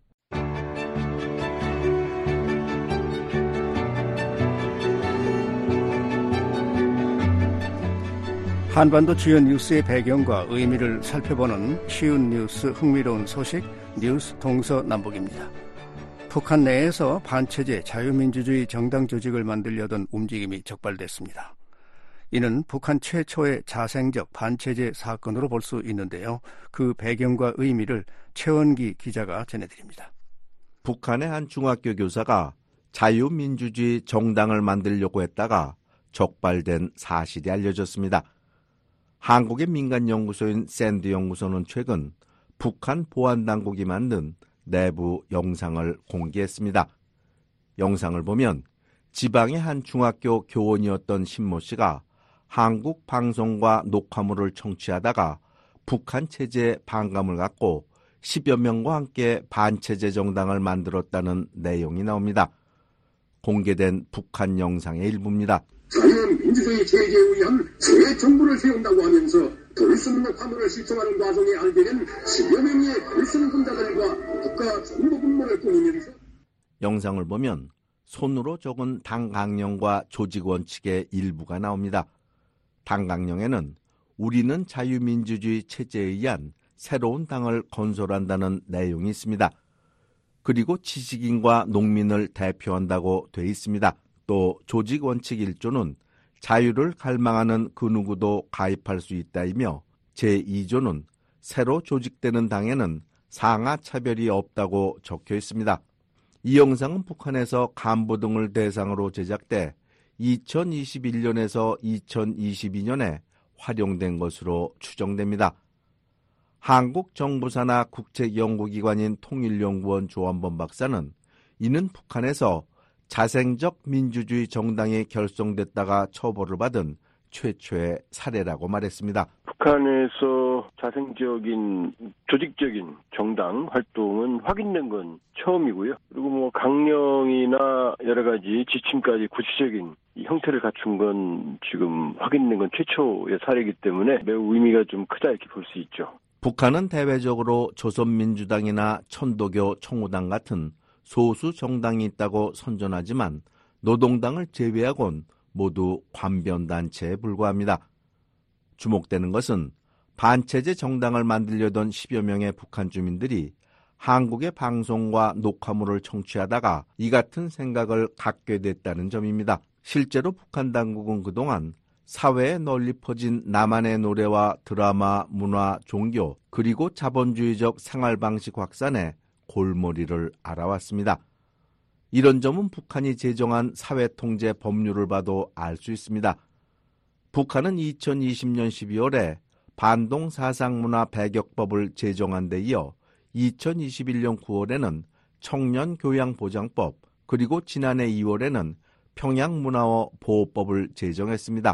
한반도 주요 뉴스의 배경과 의미를 살펴보는 쉬운 뉴스, 흥미로운 소식, 뉴스 동서남북입니다. 북한 내에서 반체제 자유민주주의 정당 조직을 만들려던 움직임이 적발됐습니다. 이는 북한 최초의 자생적 반체제 사건으로 볼 수 있는데요. 그 배경과 의미를 최원기 기자가 전해드립니다. 북한의 한 중학교 교사가 자유민주주의 정당을 만들려고 했다가 적발된 사실이 알려졌습니다. 한국의 민간연구소인 샌드 연구소는 최근 북한 보안당국이 만든 내부 영상을 공개했습니다. 영상을 보면 지방의 한 중학교 교원이었던 신모 씨가 한국 방송과 녹화물을 청취하다가 북한 체제에 반감을 갖고 십여 명과 함께 반체제 정당을 만들었다는 내용이 나옵니다. 공개된 북한 영상의 일부입니다. 자유민주주의 체제에 의한 새 정부를 세운다고 하면서 돌순문의 화물을 실종하는 과정에 알게 된 십여 명의 돌순군자들과 국가 정보군무를 꾸미면서 영상을 보면 손으로 적은 당 강령과 조직 원칙의 일부가 나옵니다. 당 강령에는 우리는 자유민주주의 체제에 의한 새로운 당을 건설한다는 내용이 있습니다. 그리고 지식인과 농민을 대표한다고 돼 있습니다. 또 조직 원칙 일 조는 자유를 갈망하는 그 누구도 가입할 수 있다이며 제이 조는 새로 조직되는 당에는 상하 차별이 없다고 적혀 있습니다. 이 영상은 북한에서 간부 등을 대상으로 제작돼 이천이십일 년에서 이천이십이 년에 활용된 것으로 추정됩니다. 한국 정부사나 국책연구기관인 통일연구원 조한범 박사는 이는 북한에서 자생적 민주주의 정당이 결성됐다가 처벌을 받은 최초의 사례라고 말했습니다. 북한에서 자생적인 조직적인 정당 활동은 확인된 건 처음이고요. 그리고 뭐 강령이나 여러 가지 지침까지 구체적인 이 형태를 갖춘 건 지금 확인된 건 최초의 사례이기 때문에 매우 의미가 좀 크다 이렇게 볼 수 있죠. 북한은 대외적으로 조선민주당이나 천도교 총우당 같은 소수 정당이 있다고 선전하지만 노동당을 제외하곤 모두 관변단체에 불과합니다. 주목되는 것은 반체제 정당을 만들려던 십여 명의 북한 주민들이 한국의 방송과 녹화물을 청취하다가 이 같은 생각을 갖게 됐다는 점입니다. 실제로 북한 당국은 그동안 사회에 널리 퍼진 남한의 노래와 드라마, 문화, 종교, 그리고 자본주의적 생활 방식 확산에 골머리를 앓아왔습니다. 이런 점은 북한이 제정한 사회통제 법률을 봐도 알 수 있습니다. 북한은 이천이십 년 십이월에 반동 사상문화 배격법을 제정한 데 이어 이천이십일 년 구월에는 청년교양보장법, 그리고 지난해 이월에는 평양문화어 보호법을 제정했습니다.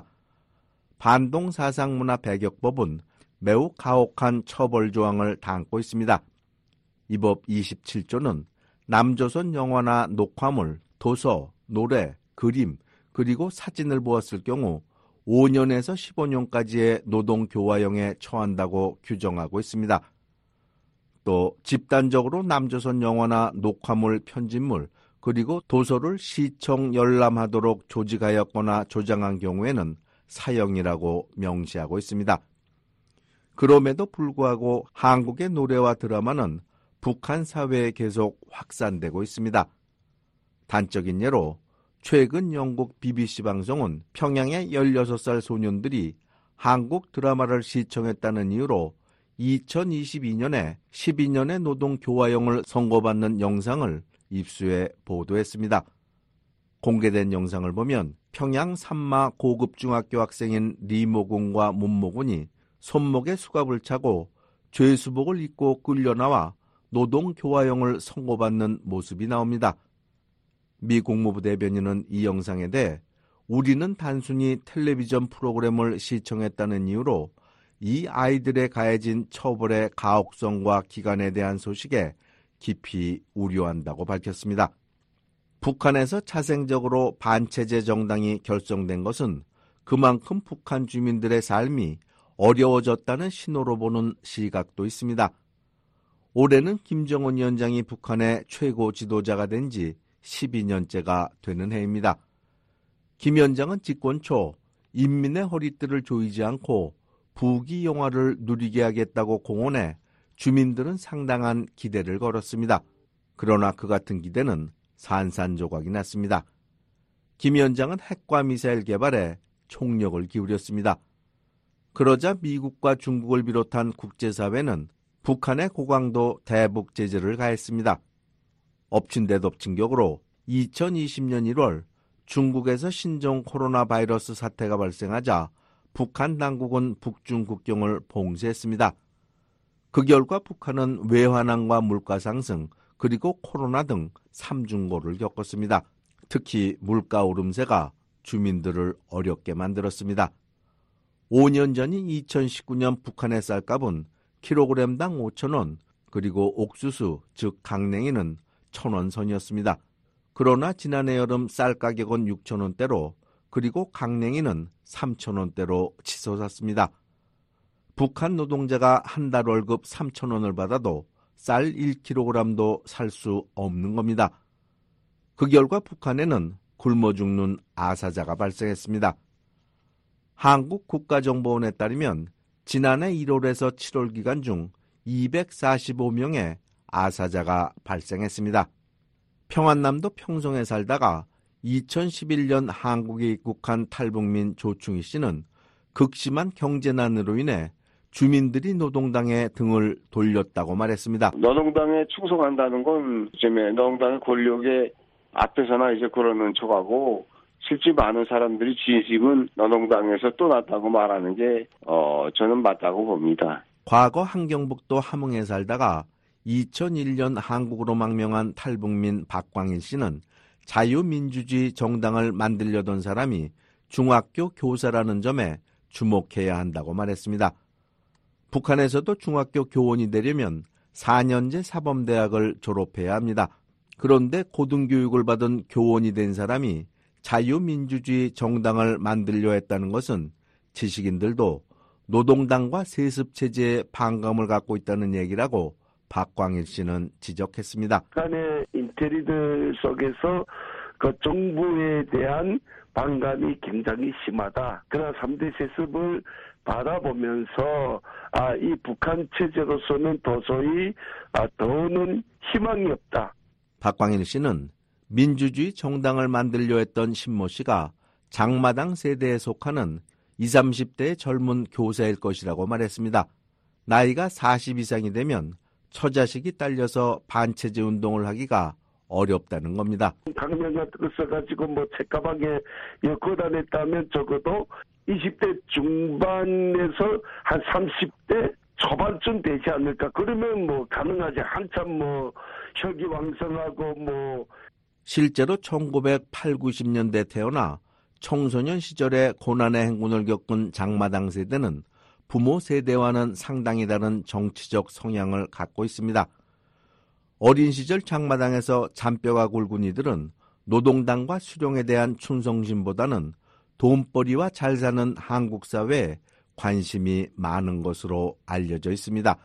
반동 사상문화 배격법은 매우 가혹한 처벌 조항을 담고 있습니다. 이 법 이십칠 조는 남조선 영화나 녹화물, 도서, 노래, 그림, 그리고 사진을 보았을 경우 오 년에서 십오 년까지의 노동교화형에 처한다고 규정하고 있습니다. 또 집단적으로 남조선 영화나 녹화물, 편집물, 그리고 도서를 시청 열람하도록 조직하였거나 조장한 경우에는 사형이라고 명시하고 있습니다. 그럼에도 불구하고 한국의 노래와 드라마는 북한 사회에 계속 확산되고 있습니다. 단적인 예로 최근 영국 비비씨 방송은 평양의 열여섯 살 소년들이 한국 드라마를 시청했다는 이유로 이천이십이 년에 십이 년의 노동교화형을 선고받는 영상을 입수해 보도했습니다. 공개된 영상을 보면 평양 산마 고급중학교 학생인 리모군과 문모군이 손목에 수갑을 차고 죄수복을 입고 끌려나와 노동교화형을 선고받는 모습이 나옵니다. 미 국무부 대변인은 이 영상에 대해 우리는 단순히 텔레비전 프로그램을 시청했다는 이유로 이 아이들에 가해진 처벌의 가혹성과 기간에 대한 소식에 깊이 우려한다고 밝혔습니다. 북한에서 자생적으로 반체제 정당이 결성된 것은 그만큼 북한 주민들의 삶이 어려워졌다는 신호로 보는 시각도 있습니다. 올해는 김정은 위원장이 북한의 최고 지도자가 된 지 십이 년째가 되는 해입니다. 김 위원장은 집권 초 인민의 허리띠를 조이지 않고 부귀 영화를 누리게 하겠다고 공언해 주민들은 상당한 기대를 걸었습니다. 그러나 그 같은 기대는 산산조각이 났습니다. 김 위원장은 핵과 미사일 개발에 총력을 기울였습니다. 그러자 미국과 중국을 비롯한 국제사회는 북한의 고강도 대북 제재를 가했습니다. 엎친 데 덮친 격으로 이천이십 년 일월 중국에서 신종 코로나 바이러스 사태가 발생하자 북한 당국은 북중 국경을 봉쇄했습니다. 그 결과 북한은 외환황과 물가 상승, 그리고 코로나 등 삼중고를 겪었습니다. 특히 물가 오름세가 주민들을 어렵게 만들었습니다. 오 년 전인 이천십구 년 북한의 쌀값은 킬로그램당 오천 원, 그리고 옥수수, 즉 강냉이는 천 원 선이었습니다. 그러나 지난해 여름 쌀 가격은 육천 원대로, 그리고 강냉이는 삼천 원대로 치솟았습니다. 북한 노동자가 한 달 월급 삼천 원을 받아도 쌀 일 킬로그램도 살 수 없는 겁니다. 그 결과 북한에는 굶어 죽는 아사자가 발생했습니다. 한국 국가정보원에 따르면 지난해 일월에서 칠월 기간 중 이백사십오 명의 아사자가 발생했습니다. 평안남도 평성에 살다가 이천십일 년 한국에 입국한 탈북민 조충희 씨는 극심한 경제난으로 인해 주민들이 노동당에 등을 돌렸다고 말했습니다. 노동당에 충성한다는 건 요즘에 노동당의 권력의 앞에서나 이제 그러는 척하고 실제 많은 사람들이 진심은 노동당에서 떠났다고 말하는 게 어, 저는 맞다고 봅니다. 과거 한경북도 함흥에 살다가 이천일 년 한국으로 망명한 탈북민 박광일 씨는 자유민주주의 정당을 만들려던 사람이 중학교 교사라는 점에 주목해야 한다고 말했습니다. 북한에서도 중학교 교원이 되려면 사 년제 사범대학을 졸업해야 합니다. 그런데 고등교육을 받은 교원이 된 사람이 자유민주주의 정당을 만들려 했다는 것은 지식인들도 노동당과 세습체제에 반감을 갖고 있다는 얘기라고 박광일 씨는 지적했습니다. 북한의 인테리들 속에서 그 정부에 대한 반감이 굉장히 심하다. 그러나 삼 대 세습을 바라보면서 아, 이 북한 체제로서는 도저히 아, 더는 희망이 없다. 박광일 씨는 민주주의 정당을 만들려 했던 신모 씨가 장마당 세대에 속하는 이십, 삼십 대의 젊은 교사일 것이라고 말했습니다. 나이가 사십 이상이 되면 처자식이 딸려서 반체제 운동을 하기가 어렵다는 겁니다. 강명 같은 거 써가지고 뭐 책가방에 엮어 다녔다면 적어도 이십 대 중반에서 한 삼십 대 초반쯤 되지 않을까. 그러면 뭐 가능하지. 한참 뭐 혈기왕성하고 뭐. 실제로 천구백팔십, 구십 년대 태어나 청소년 시절에 고난의 행군을 겪은 장마당 세대는 부모 세대와는 상당히 다른 정치적 성향을 갖고 있습니다. 어린 시절 장마당에서 잔뼈가 굵은 이들은 노동당과 수령에 대한 충성심보다는 돈벌이와 잘 사는 한국 사회에 관심이 많은 것으로 알려져 있습니다.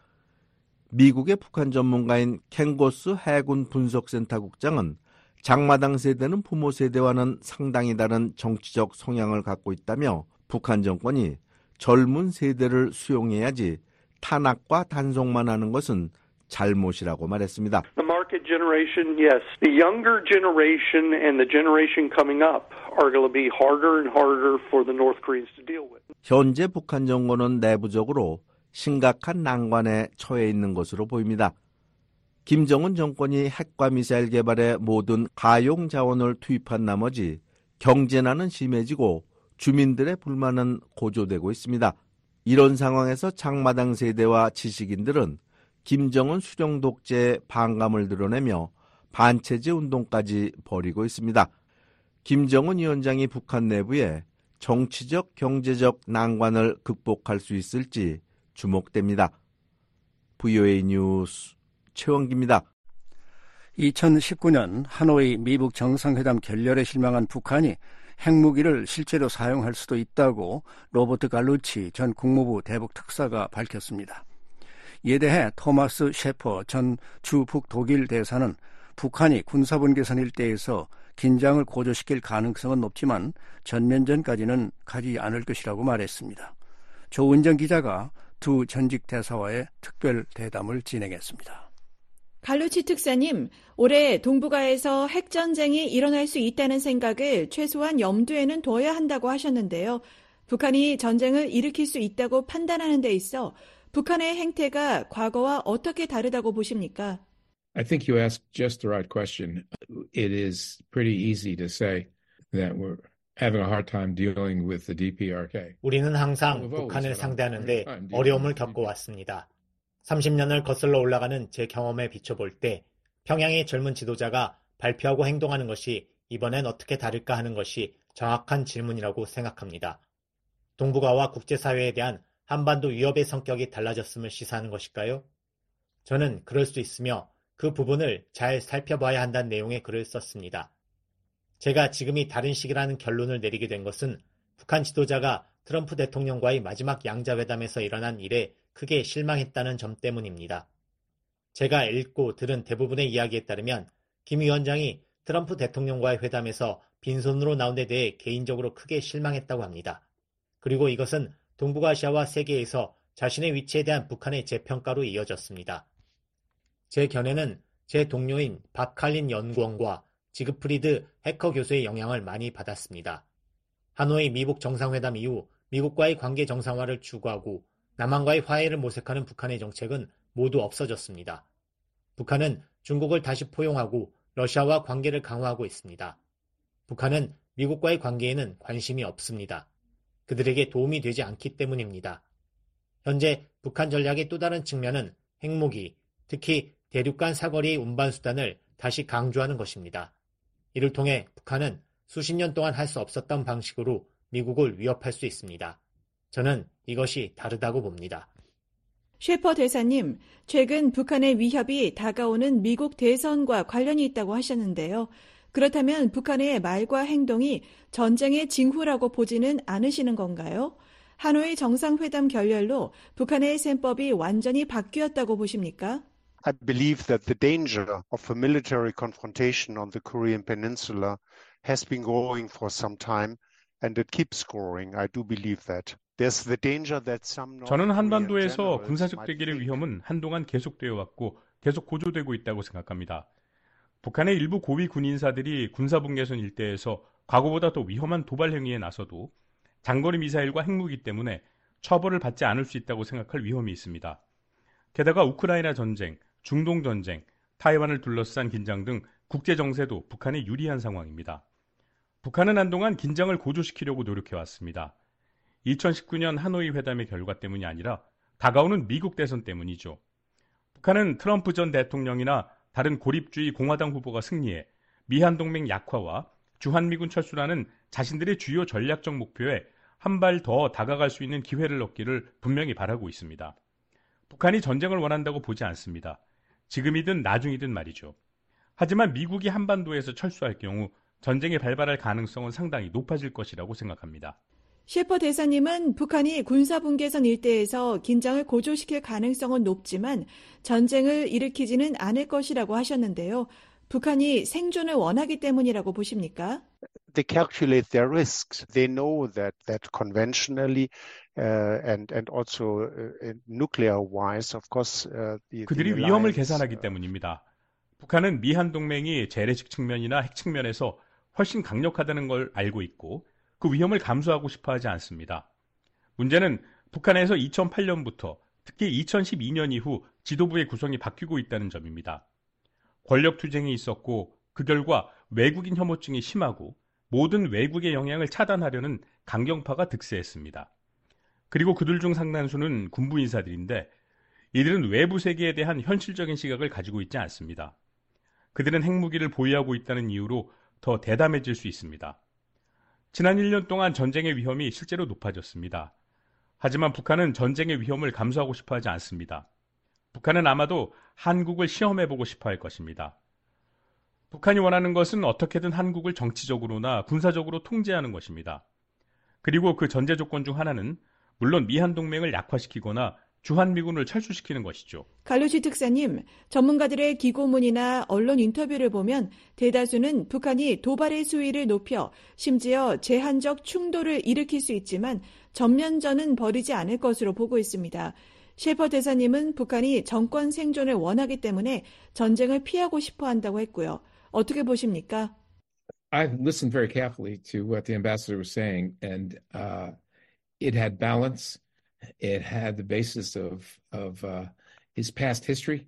미국의 북한 전문가인 켄고스 해군 분석센터 국장은 장마당 세대는 부모 세대와는 상당히 다른 정치적 성향을 갖고 있다며 북한 정권이 젊은 세대를 수용해야지 탄압과 단속만 하는 것은 잘못이라고 말했습니다. The market generation, yes. The younger generation and the generation coming up are going to be harder and harder for the North Koreans to deal with. 현재 북한 정권은 내부적으로 심각한 난관에 처해 있는 것으로 보입니다. 김정은 정권이 핵과 미사일 개발에 모든 가용 자원을 투입한 나머지 경제난은 심해지고 주민들의 불만은 고조되고 있습니다. 이런 상황에서 장마당 세대와 지식인들은 김정은 수령 독재에 반감을 드러내며 반체제 운동까지 벌이고 있습니다. 김정은 위원장이 북한 내부에 정치적, 경제적 난관을 극복할 수 있을지 주목됩니다. 브이오에이 뉴스 최원기입니다. 이천십구 년 하노이 미북 정상회담 결렬에 실망한 북한이 핵무기를 실제로 사용할 수도 있다고 로버트 갈루치 전 국무부 대북 특사가 밝혔습니다. 이에 대해 토마스 셰퍼 전 주북 독일 대사는 북한이 군사분계선 일대에서 긴장을 고조시킬 가능성은 높지만 전면전까지는 가지 않을 것이라고 말했습니다. 조은정 기자가 두 전직 대사와의 특별 대담을 진행했습니다. 갈루치 특사님, 올해 동북아에서 핵전쟁이 일어날 수 있다는 생각을 최소한 염두에는 둬야 한다고 하셨는데요. 북한이 전쟁을 일으킬 수 있다고 판단하는 데 있어 북한의 행태가 과거와 어떻게 다르다고 보십니까? I think you asked just the right question. It is pretty easy to say that we're having a hard time dealing with the 디피아르케이. 우리는 항상 북한을 상대하는데 어려움을 겪어왔습니다. 삼십 년을 거슬러 올라가는 제 경험에 비춰볼 때 평양의 젊은 지도자가 발표하고 행동하는 것이 이번엔 어떻게 다를까 하는 것이 정확한 질문이라고 생각합니다. 동북아와 국제사회에 대한 한반도 위협의 성격이 달라졌음을 시사하는 것일까요? 저는 그럴 수 있으며 그 부분을 잘 살펴봐야 한다는 내용의 글을 썼습니다. 제가 지금이 다른 시기라는 결론을 내리게 된 것은 북한 지도자가 트럼프 대통령과의 마지막 양자회담에서 일어난 일에 크게 실망했다는 점 때문입니다. 제가 읽고 들은 대부분의 이야기에 따르면 김 위원장이 트럼프 대통령과의 회담에서 빈손으로 나온 데 대해 개인적으로 크게 실망했다고 합니다. 그리고 이것은 동북아시아와 세계에서 자신의 위치에 대한 북한의 재평가로 이어졌습니다. 제 견해는 제 동료인 밥 칼린 연구원과 지그프리드 해커 교수의 영향을 많이 받았습니다. 하노이 미북 정상회담 이후 미국과의 관계 정상화를 추구하고 남한과의 화해를 모색하는 북한의 정책은 모두 없어졌습니다. 북한은 중국을 다시 포용하고 러시아와 관계를 강화하고 있습니다. 북한은 미국과의 관계에는 관심이 없습니다. 그들에게 도움이 되지 않기 때문입니다. 현재 북한 전략의 또 다른 측면은 핵무기, 특히 대륙간 사거리 운반수단을 다시 강조하는 것입니다. 이를 통해 북한은 수십 년 동안 할 수 없었던 방식으로 미국을 위협할 수 있습니다. 저는 이것이 다르다고 봅니다. 셰퍼 대사님, 최근 북한의 위협이 다가오는 미국 대선과 관련이 있다고 하셨는데요. 그렇다면 북한의 말과 행동이 전쟁의 징후라고 보지는 않으시는 건가요? 하노이 정상회담 결렬로 북한의 셈법이 완전히 바뀌었다고 보십니까? I believe that the danger of a military confrontation on the Korean Peninsula has been growing for some time, and it keeps growing. I do believe that. There's the danger that some 저는 한반도에서 군사적 대결의 위험은 한동안 계속되어 왔고 계속 고조되고 있다고 생각합니다. 북한의 일부 고위 군인사들이 군사분계선 일대에서 과거보다 더 위험한 도발 행위에 나서도 장거리 미사일과 핵무기 때문에 처벌을 받지 않을 수 있다고 생각할 위험이 있습니다. 게다가 우크라이나 전쟁, 중동 전쟁, 타이완을 둘러싼 긴장 등 국제 정세도 북한에 유리한 상황입니다. 북한은 한동안 긴장을 고조시키려고 노력해왔습니다. 이천십구 년 하노이 회담의 결과 때문이 아니라 다가오는 미국 대선 때문이죠. 북한은 트럼프 전 대통령이나 다른 고립주의 공화당 후보가 승리해 미한동맹 약화와 주한미군 철수라는 자신들의 주요 전략적 목표에 한 발 더 다가갈 수 있는 기회를 얻기를 분명히 바라고 있습니다. 북한이 전쟁을 원한다고 보지 않습니다. 지금이든 나중이든 말이죠. 하지만 미국이 한반도에서 철수할 경우 전쟁이 발발할 가능성은 상당히 높아질 것이라고 생각합니다. 셰퍼 대사님은 북한이 군사분계선 일대에서 긴장을 고조시킬 가능성은 높지만 전쟁을 일으키지는 않을 것이라고 하셨는데요. 북한이 생존을 원하기 때문이라고 보십니까? They calculate their risks. They know that that conventionally uh, and and also uh, nuclear-wise, of course, uh, the, 그들이 the 위험을 alliance, 계산하기 때문입니다. 북한은 미한 동맹이 재래식 측면이나 핵 측면에서 훨씬 강력하다는 걸 알고 있고 그 위험을 감수하고 싶어하지 않습니다. 문제는 북한에서 이천팔 년부터 특히 이천십이 년 이후 지도부의 구성이 바뀌고 있다는 점입니다. 권력 투쟁이 있었고 그 결과 외국인 혐오증이 심하고 모든 외국의 영향을 차단하려는 강경파가 득세했습니다. 그리고 그들 중 상당수는 군부 인사들인데 이들은 외부 세계에 대한 현실적인 시각을 가지고 있지 않습니다. 그들은 핵무기를 보유하고 있다는 이유로 더 대담해질 수 있습니다. 지난 일 년 동안 전쟁의 위험이 실제로 높아졌습니다. 하지만 북한은 전쟁의 위험을 감수하고 싶어 하지 않습니다. 북한은 아마도 한국을 시험해보고 싶어 할 것입니다. 북한이 원하는 것은 어떻게든 한국을 정치적으로나 군사적으로 통제하는 것입니다. 그리고 그 전제 조건 중 하나는 물론 미한동맹을 약화시키거나 주한미군을 철수시키는 것이죠. 갈루치 특사님, 전문가들의 기고문이나 언론 인터뷰를 보면 대다수는 북한이 도발의 수위를 높여 심지어 제한적 충돌을 일으킬 수 있지만 전면전은 벌이지 않을 것으로 보고 있습니다. 셰퍼 대사님은 북한이 정권 생존을 원하기 때문에 전쟁을 피하고 싶어 한다고 했고요. 어떻게 보십니까? I've listened very carefully to what the ambassador was saying, and uh, it had balance. It had the basis of of uh, his past history.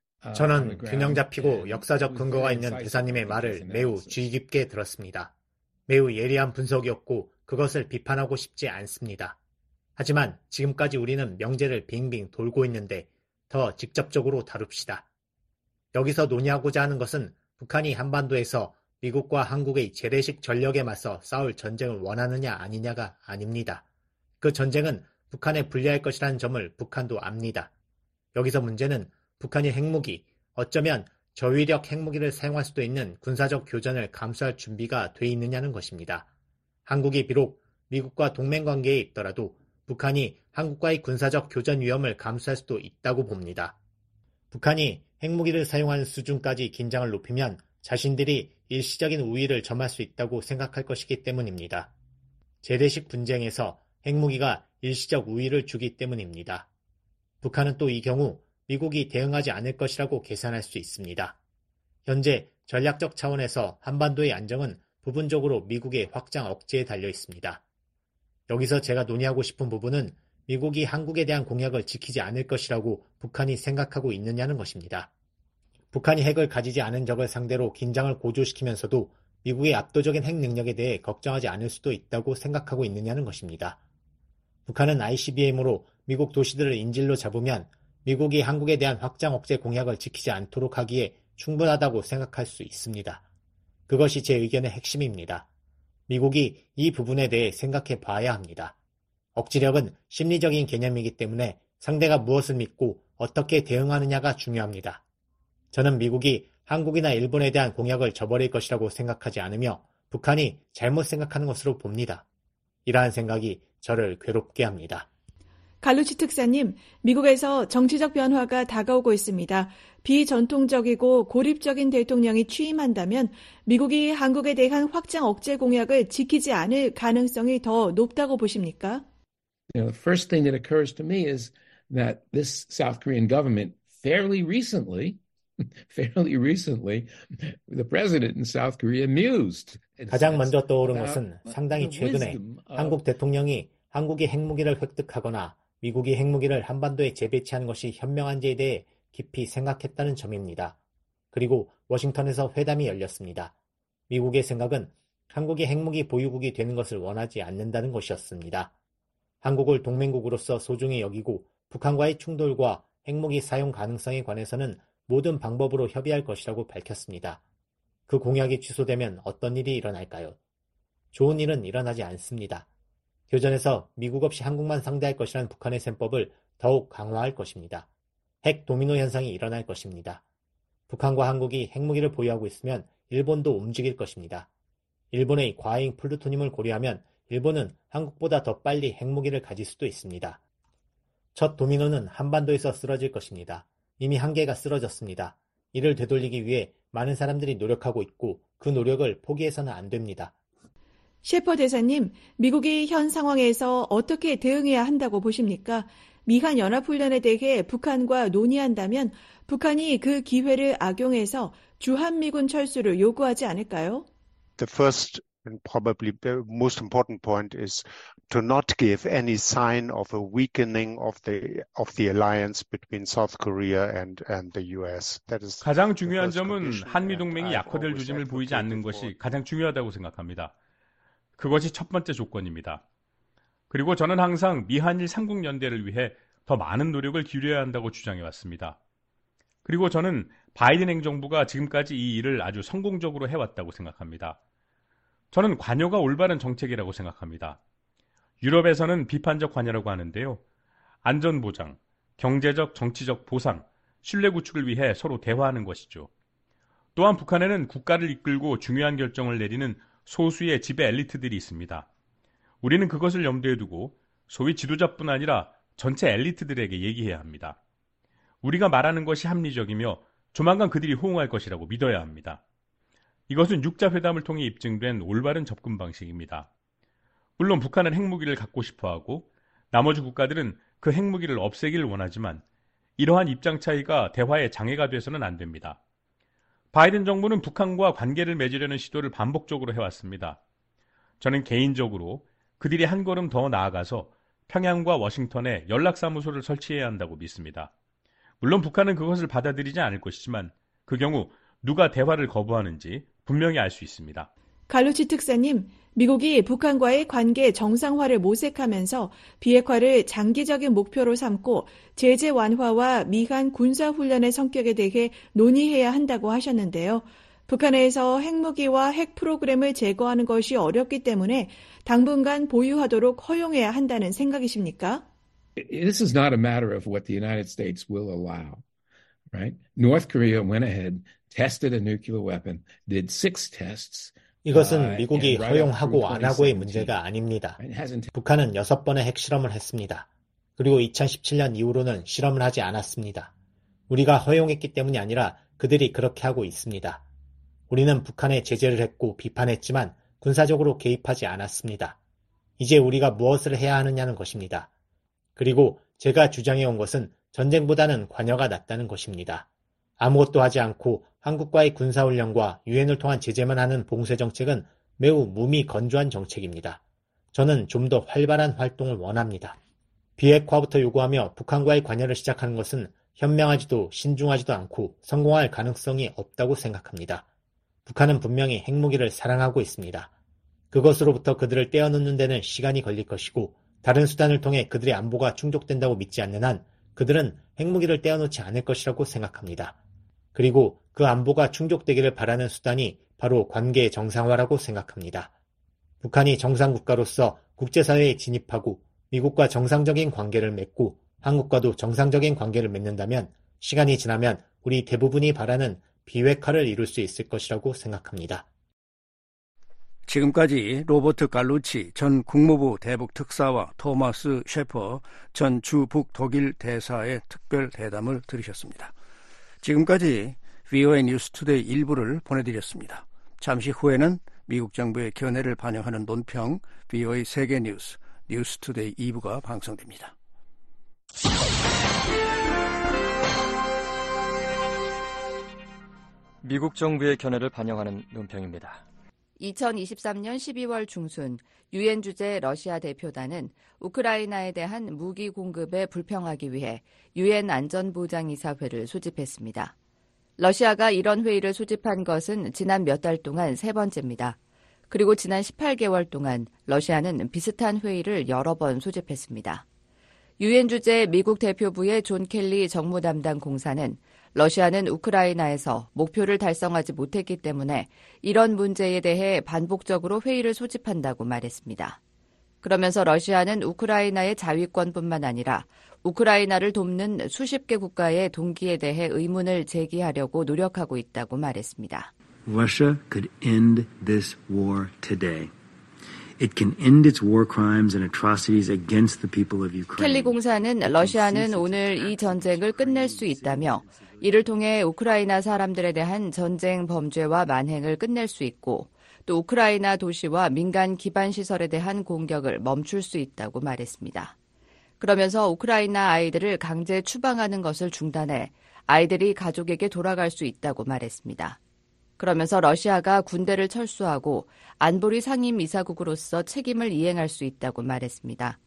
저는 균형 잡히고 역사적 근거가 있는 대사님의 말을 매우 주의 깊게 들었습니다. 매우 예리한 분석이었고 그것을 비판하고 싶지 않습니다. 하지만 지금까지 우리는 명제를 빙빙 돌고 있는데 더 직접적으로 다룹시다. 여기서 논의하고자 하는 것은 북한이 한반도에서 미국과 한국의 재래식 전력에 맞서 싸울 전쟁을 원하느냐 아니냐가 아닙니다. 그 전쟁은 북한에 불리할 것이라는 점을 북한도 압니다. 여기서 문제는 북한이 핵무기, 어쩌면 저위력 핵무기를 사용할 수도 있는 군사적 교전을 감수할 준비가 돼 있느냐는 것입니다. 한국이 비록 미국과 동맹관계에 있더라도 북한이 한국과의 군사적 교전 위험을 감수할 수도 있다고 봅니다. 북한이 핵무기를 사용하는 수준까지 긴장을 높이면 자신들이 일시적인 우위를 점할 수 있다고 생각할 것이기 때문입니다. 재래식 분쟁에서 핵무기가 일시적 우위를 주기 때문입니다. 북한은 또 이 경우 미국이 대응하지 않을 것이라고 계산할 수 있습니다. 현재 전략적 차원에서 한반도의 안정은 부분적으로 미국의 확장 억제에 달려 있습니다. 여기서 제가 논의하고 싶은 부분은 미국이 한국에 대한 공약을 지키지 않을 것이라고 북한이 생각하고 있느냐는 것입니다. 북한이 핵을 가지지 않은 적을 상대로 긴장을 고조시키면서도 미국의 압도적인 핵 능력에 대해 걱정하지 않을 수도 있다고 생각하고 있느냐는 것입니다. 북한은 아이씨비엠으로 미국 도시들을 인질로 잡으면 미국이 한국에 대한 확장 억제 공약을 지키지 않도록 하기에 충분하다고 생각할 수 있습니다. 그것이 제 의견의 핵심입니다. 미국이 이 부분에 대해 생각해 봐야 합니다. 억지력은 심리적인 개념이기 때문에 상대가 무엇을 믿고 어떻게 대응하느냐가 중요합니다. 저는 미국이 한국이나 일본에 대한 공약을 저버릴 것이라고 생각하지 않으며 북한이 잘못 생각하는 것으로 봅니다. 이러한 생각이 저를 괴롭게 합니다. 갈루치 특사님, 미국에서 정치적 변화가 다가오고 있습니다. 비전통적이고 고립적인 대통령이 취임한다면 미국이 한국에 대한 확장 억제 공약을 지키지 않을 가능성이 더 높다고 보십니까? You know, the first thing that occurs to me is that this South Korean government fairly recently, fairly recently, the president in South Korea mused. 가장 먼저 떠오른 것은 상당히 최근에 한국 대통령이 한국이 핵무기를 획득하거나 미국이 핵무기를 한반도에 재배치하는 것이 현명한지에 대해 깊이 생각했다는 점입니다. 그리고 워싱턴에서 회담이 열렸습니다. 미국의 생각은 한국이 핵무기 보유국이 되는 것을 원하지 않는다는 것이었습니다. 한국을 동맹국으로서 소중히 여기고 북한과의 충돌과 핵무기 사용 가능성에 관해서는 모든 방법으로 협의할 것이라고 밝혔습니다. 그 공약이 취소되면 어떤 일이 일어날까요? 좋은 일은 일어나지 않습니다. 교전에서 미국 없이 한국만 상대할 것이라는 북한의 셈법을 더욱 강화할 것입니다. 핵 도미노 현상이 일어날 것입니다. 북한과 한국이 핵무기를 보유하고 있으면 일본도 움직일 것입니다. 일본의 과잉 플루토늄을 고려하면 일본은 한국보다 더 빨리 핵무기를 가질 수도 있습니다. 첫 도미노는 한반도에서 쓰러질 것입니다. 이미 한 개가 쓰러졌습니다. 이를 되돌리기 위해 많은 사람들이 노력하고 있고 그 노력을 포기해서는 안 됩니다. 셰퍼 대사님, 미국이 현 상황에서 어떻게 대응해야 한다고 보십니까? 미한 연합훈련에 대해 북한과 논의한다면 북한이 그 기회를 악용해서 주한미군 철수를 요구하지 않을까요? The first and probably the most important point is to not give any sign of a weakening of the of the alliance between South Korea and and the U S. That is 가장 중요한 점은 한미 동맹이 약화될 조짐을 보이지 않는 것이 가장 중요하다고 생각합니다. 그것이 첫 번째 조건입니다. 그리고 저는 항상 미한일 삼국연대를 위해 더 많은 노력을 기울여야 한다고 주장해 왔습니다. 그리고 저는 바이든 행정부가 지금까지 이 일을 아주 성공적으로 해왔다고 생각합니다. 저는 관여가 올바른 정책이라고 생각합니다. 유럽에서는 비판적 관여라고 하는데요. 안전보장, 경제적, 정치적 보상, 신뢰 구축을 위해 서로 대화하는 것이죠. 또한 북한에는 국가를 이끌고 중요한 결정을 내리는 소수의 지배 엘리트들이 있습니다. 우리는 그것을 염두에 두고 소위 지도자뿐 아니라 전체 엘리트들에게 얘기해야 합니다. 우리가 말하는 것이 합리적이며 조만간 그들이 호응할 것이라고 믿어야 합니다. 이것은 육자회담을 통해 입증된 올바른 접근 방식입니다. 물론 북한은 핵무기를 갖고 싶어하고 나머지 국가들은 그 핵무기를 없애기를 원하지만 이러한 입장 차이가 대화의 장애가 돼서는 안 됩니다. 바이든 정부는 북한과 관계를 맺으려는 시도를 반복적으로 해왔습니다. 저는 개인적으로 그들이 한 걸음 더 나아가서 평양과 워싱턴에 연락사무소를 설치해야 한다고 믿습니다. 물론 북한은 그것을 받아들이지 않을 것이지만 그 경우 누가 대화를 거부하는지 분명히 알 수 있습니다. 갈루치 특사님, 미국이 북한과의 관계 정상화를 모색하면서 비핵화를 장기적인 목표로 삼고 제재 완화와 미한 군사훈련의 성격에 대해 논의해야 한다고 하셨는데요. 북한에서 핵무기와 핵 프로그램을 제거하는 것이 어렵기 때문에 당분간 보유하도록 허용해야 한다는 생각이십니까? This is not a matter of what the United States will allow, right? North Korea went ahead, tested a nuclear weapon, did six tests. 이것은 미국이 허용하고 안 하고의 문제가 아닙니다. 북한은 여섯 번의 핵실험을 했습니다. 그리고 이천십칠 년 이후로는 실험을 하지 않았습니다. 우리가 허용했기 때문이 아니라 그들이 그렇게 하고 있습니다. 우리는 북한에 제재를 했고 비판했지만 군사적으로 개입하지 않았습니다. 이제 우리가 무엇을 해야 하느냐는 것입니다. 그리고 제가 주장해온 것은 전쟁보다는 관여가 낫다는 것입니다. 아무것도 하지 않고 한국과의 군사훈련과 유엔을 통한 제재만 하는 봉쇄 정책은 매우 무미건조한 정책입니다. 저는 좀 더 활발한 활동을 원합니다. 비핵화부터 요구하며 북한과의 관여를 시작하는 것은 현명하지도 신중하지도 않고 성공할 가능성이 없다고 생각합니다. 북한은 분명히 핵무기를 사랑하고 있습니다. 그것으로부터 그들을 떼어놓는 데는 시간이 걸릴 것이고 다른 수단을 통해 그들의 안보가 충족된다고 믿지 않는 한 그들은 핵무기를 떼어놓지 않을 것이라고 생각합니다. 그리고 그 안보가 충족되기를 바라는 수단이 바로 관계 정상화라고 생각합니다. 북한이 정상국가로서 국제사회에 진입하고 미국과 정상적인 관계를 맺고 한국과도 정상적인 관계를 맺는다면 시간이 지나면 우리 대부분이 바라는 비핵화를 이룰 수 있을 것이라고 생각합니다. 지금까지 로버트 갈루치 전 국무부 대북 특사와 토마스 셰퍼 전 주북 독일 대사의 특별 대담을 들으셨습니다. 지금까지 브이오에이 뉴스투데이 일부를 보내드렸습니다. 잠시 후에는 미국 정부의 견해를 반영하는 논평 브이오에이 세계뉴스 뉴스투데이 이 부가 방송됩니다. 미국 정부의 견해를 반영하는 논평입니다. 이천이십삼년 십이월 중순 유엔 주재 러시아 대표단은 우크라이나에 대한 무기 공급에 불평하기 위해 유엔 안전보장이사회를 소집했습니다. 러시아가 이런 회의를 소집한 것은 지난 몇 달 동안 세 번째입니다. 그리고 지난 십팔 개월 동안 러시아는 비슷한 회의를 여러 번 소집했습니다. 유엔 주재 미국 대표부의 존 켈리 정무 담당 공사는 러시아는 우크라이나에서 목표를 달성하지 못했기 때문에 이런 문제에 대해 반복적으로 회의를 소집한다고 말했습니다. 그러면서 러시아는 우크라이나의 자위권뿐만 아니라 우크라이나를 돕는 수십 개 국가의 동기에 대해 의문을 제기하려고 노력하고 있다고 말했습니다. Russia could end this war today. It can end its war crimes and atrocities against the people of Ukraine. 켈리 공사는 러시아는 오늘 이 전쟁을 끝낼 수 있다며 이를 통해 우크라이나 사람들에 대한 전쟁 범죄와 만행을 끝낼 수 있고 또 우크라이나 도시와 민간 기반 시설에 대한 공격을 멈출 수 있다고 말했습니다. 그러면서 우크라이나 아이들을 강제 추방하는 것을 중단해 아이들이 가족에게 돌아갈 수 있다고 말했습니다. 그러면서 러시아가 군대를 철수하고 안보리 상임이사국으로서 책임을 이행할 수 있다고 말했습니다.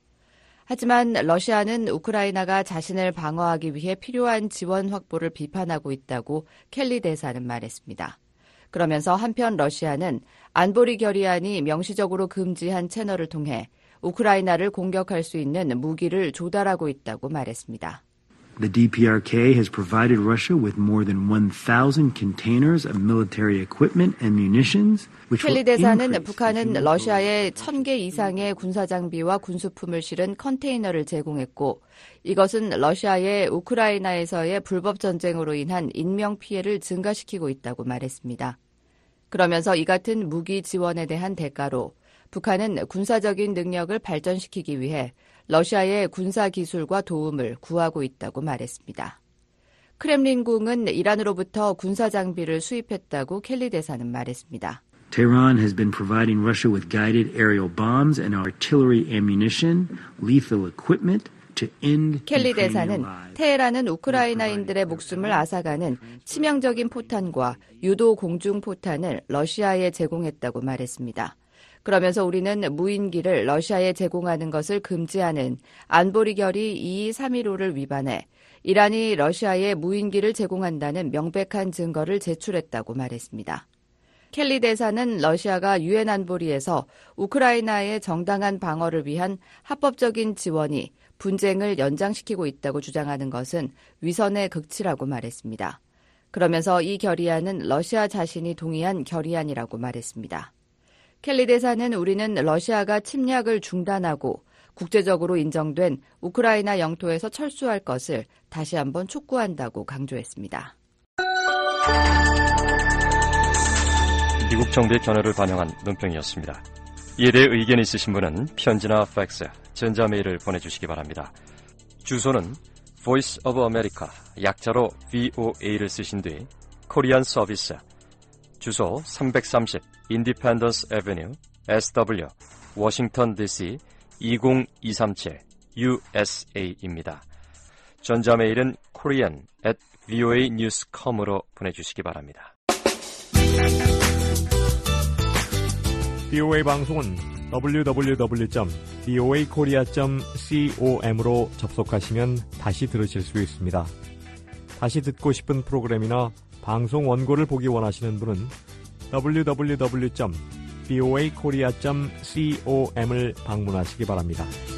하지만 러시아는 우크라이나가 자신을 방어하기 위해 필요한 지원 확보를 비판하고 있다고 켈리 대사는 말했습니다. 그러면서 한편 러시아는 안보리 결의안이 명시적으로 금지한 채널을 통해 우크라이나를 공격할 수 있는 무기를 조달하고 있다고 말했습니다. The 디피아르케이 has provided Russia with more than one thousand containers of military equipment and munitions. 켈리 대사는 북한은 러시아에 천 개 이상의 군사장비와 군수품을 실은 컨테이너를 제공했고 이것은 러시아의 우크라이나에서의 불법 전쟁으로 인한 인명피해를 증가시키고 있다고 말했습니다. 그러면서 이 같은 무기 지원에 대한 대가로 북한은 군사적인 능력을 발전시키기 위해 러시아의 군사기술과 도움을 구하고 있다고 말했습니다. 크렘린궁은 이란으로부터 군사장비를 수입했다고 켈리 대사는 말했습니다. Tehran has been providing Russia with guided aerial bombs and artillery ammunition, lethal equipment to end 켈리 대사는 테헤란은 우크라이나인들의 목숨을 앗아가는 치명적인 포탄과 유도 공중 포탄을 러시아에 제공했다고 말했습니다. 그러면서 우리는 무인기를 러시아에 제공하는 것을 금지하는 안보리 결의 이이삼일오를 위반해 이란이 러시아에 무인기를 제공한다는 명백한 증거를 제출했다고 말했습니다. 켈리 대사는 러시아가 유엔 안보리에서 우크라이나의 정당한 방어를 위한 합법적인 지원이 분쟁을 연장시키고 있다고 주장하는 것은 위선의 극치라고 말했습니다. 그러면서 이 결의안은 러시아 자신이 동의한 결의안이라고 말했습니다. 켈리 대사는 우리는 러시아가 침략을 중단하고 국제적으로 인정된 우크라이나 영토에서 철수할 것을 다시 한번 촉구한다고 강조했습니다. 미국 정부의 견해를 반영한 논평이었습니다. 이에 대해 의견이 있으신 분은 편지나 팩스, 전자메일을 보내주시기 바랍니다. 주소는 Voice of America, 약자로 브이오에이를 쓰신 뒤 코리안 서비스, 주소 삼백삼십 인디펜던스 애비뉴, 에스더블유, 워싱턴 디씨 이공이삼칠 유에스에이입니다. 전자메일은 korean at 브이오에이 뉴스 닷 컴으로 보내주시기 바랍니다. 브이오에이 방송은 더블유 더블유 더블유 점 브이오에이 코리아 점 com으로 접속하시면 다시 들으실 수 있습니다. 다시 듣고 싶은 프로그램이나 방송 원고를 보기 원하시는 분은 더블유 더블유 더블유 점 브이오에이 코리아 점 com을 방문하시기 바랍니다.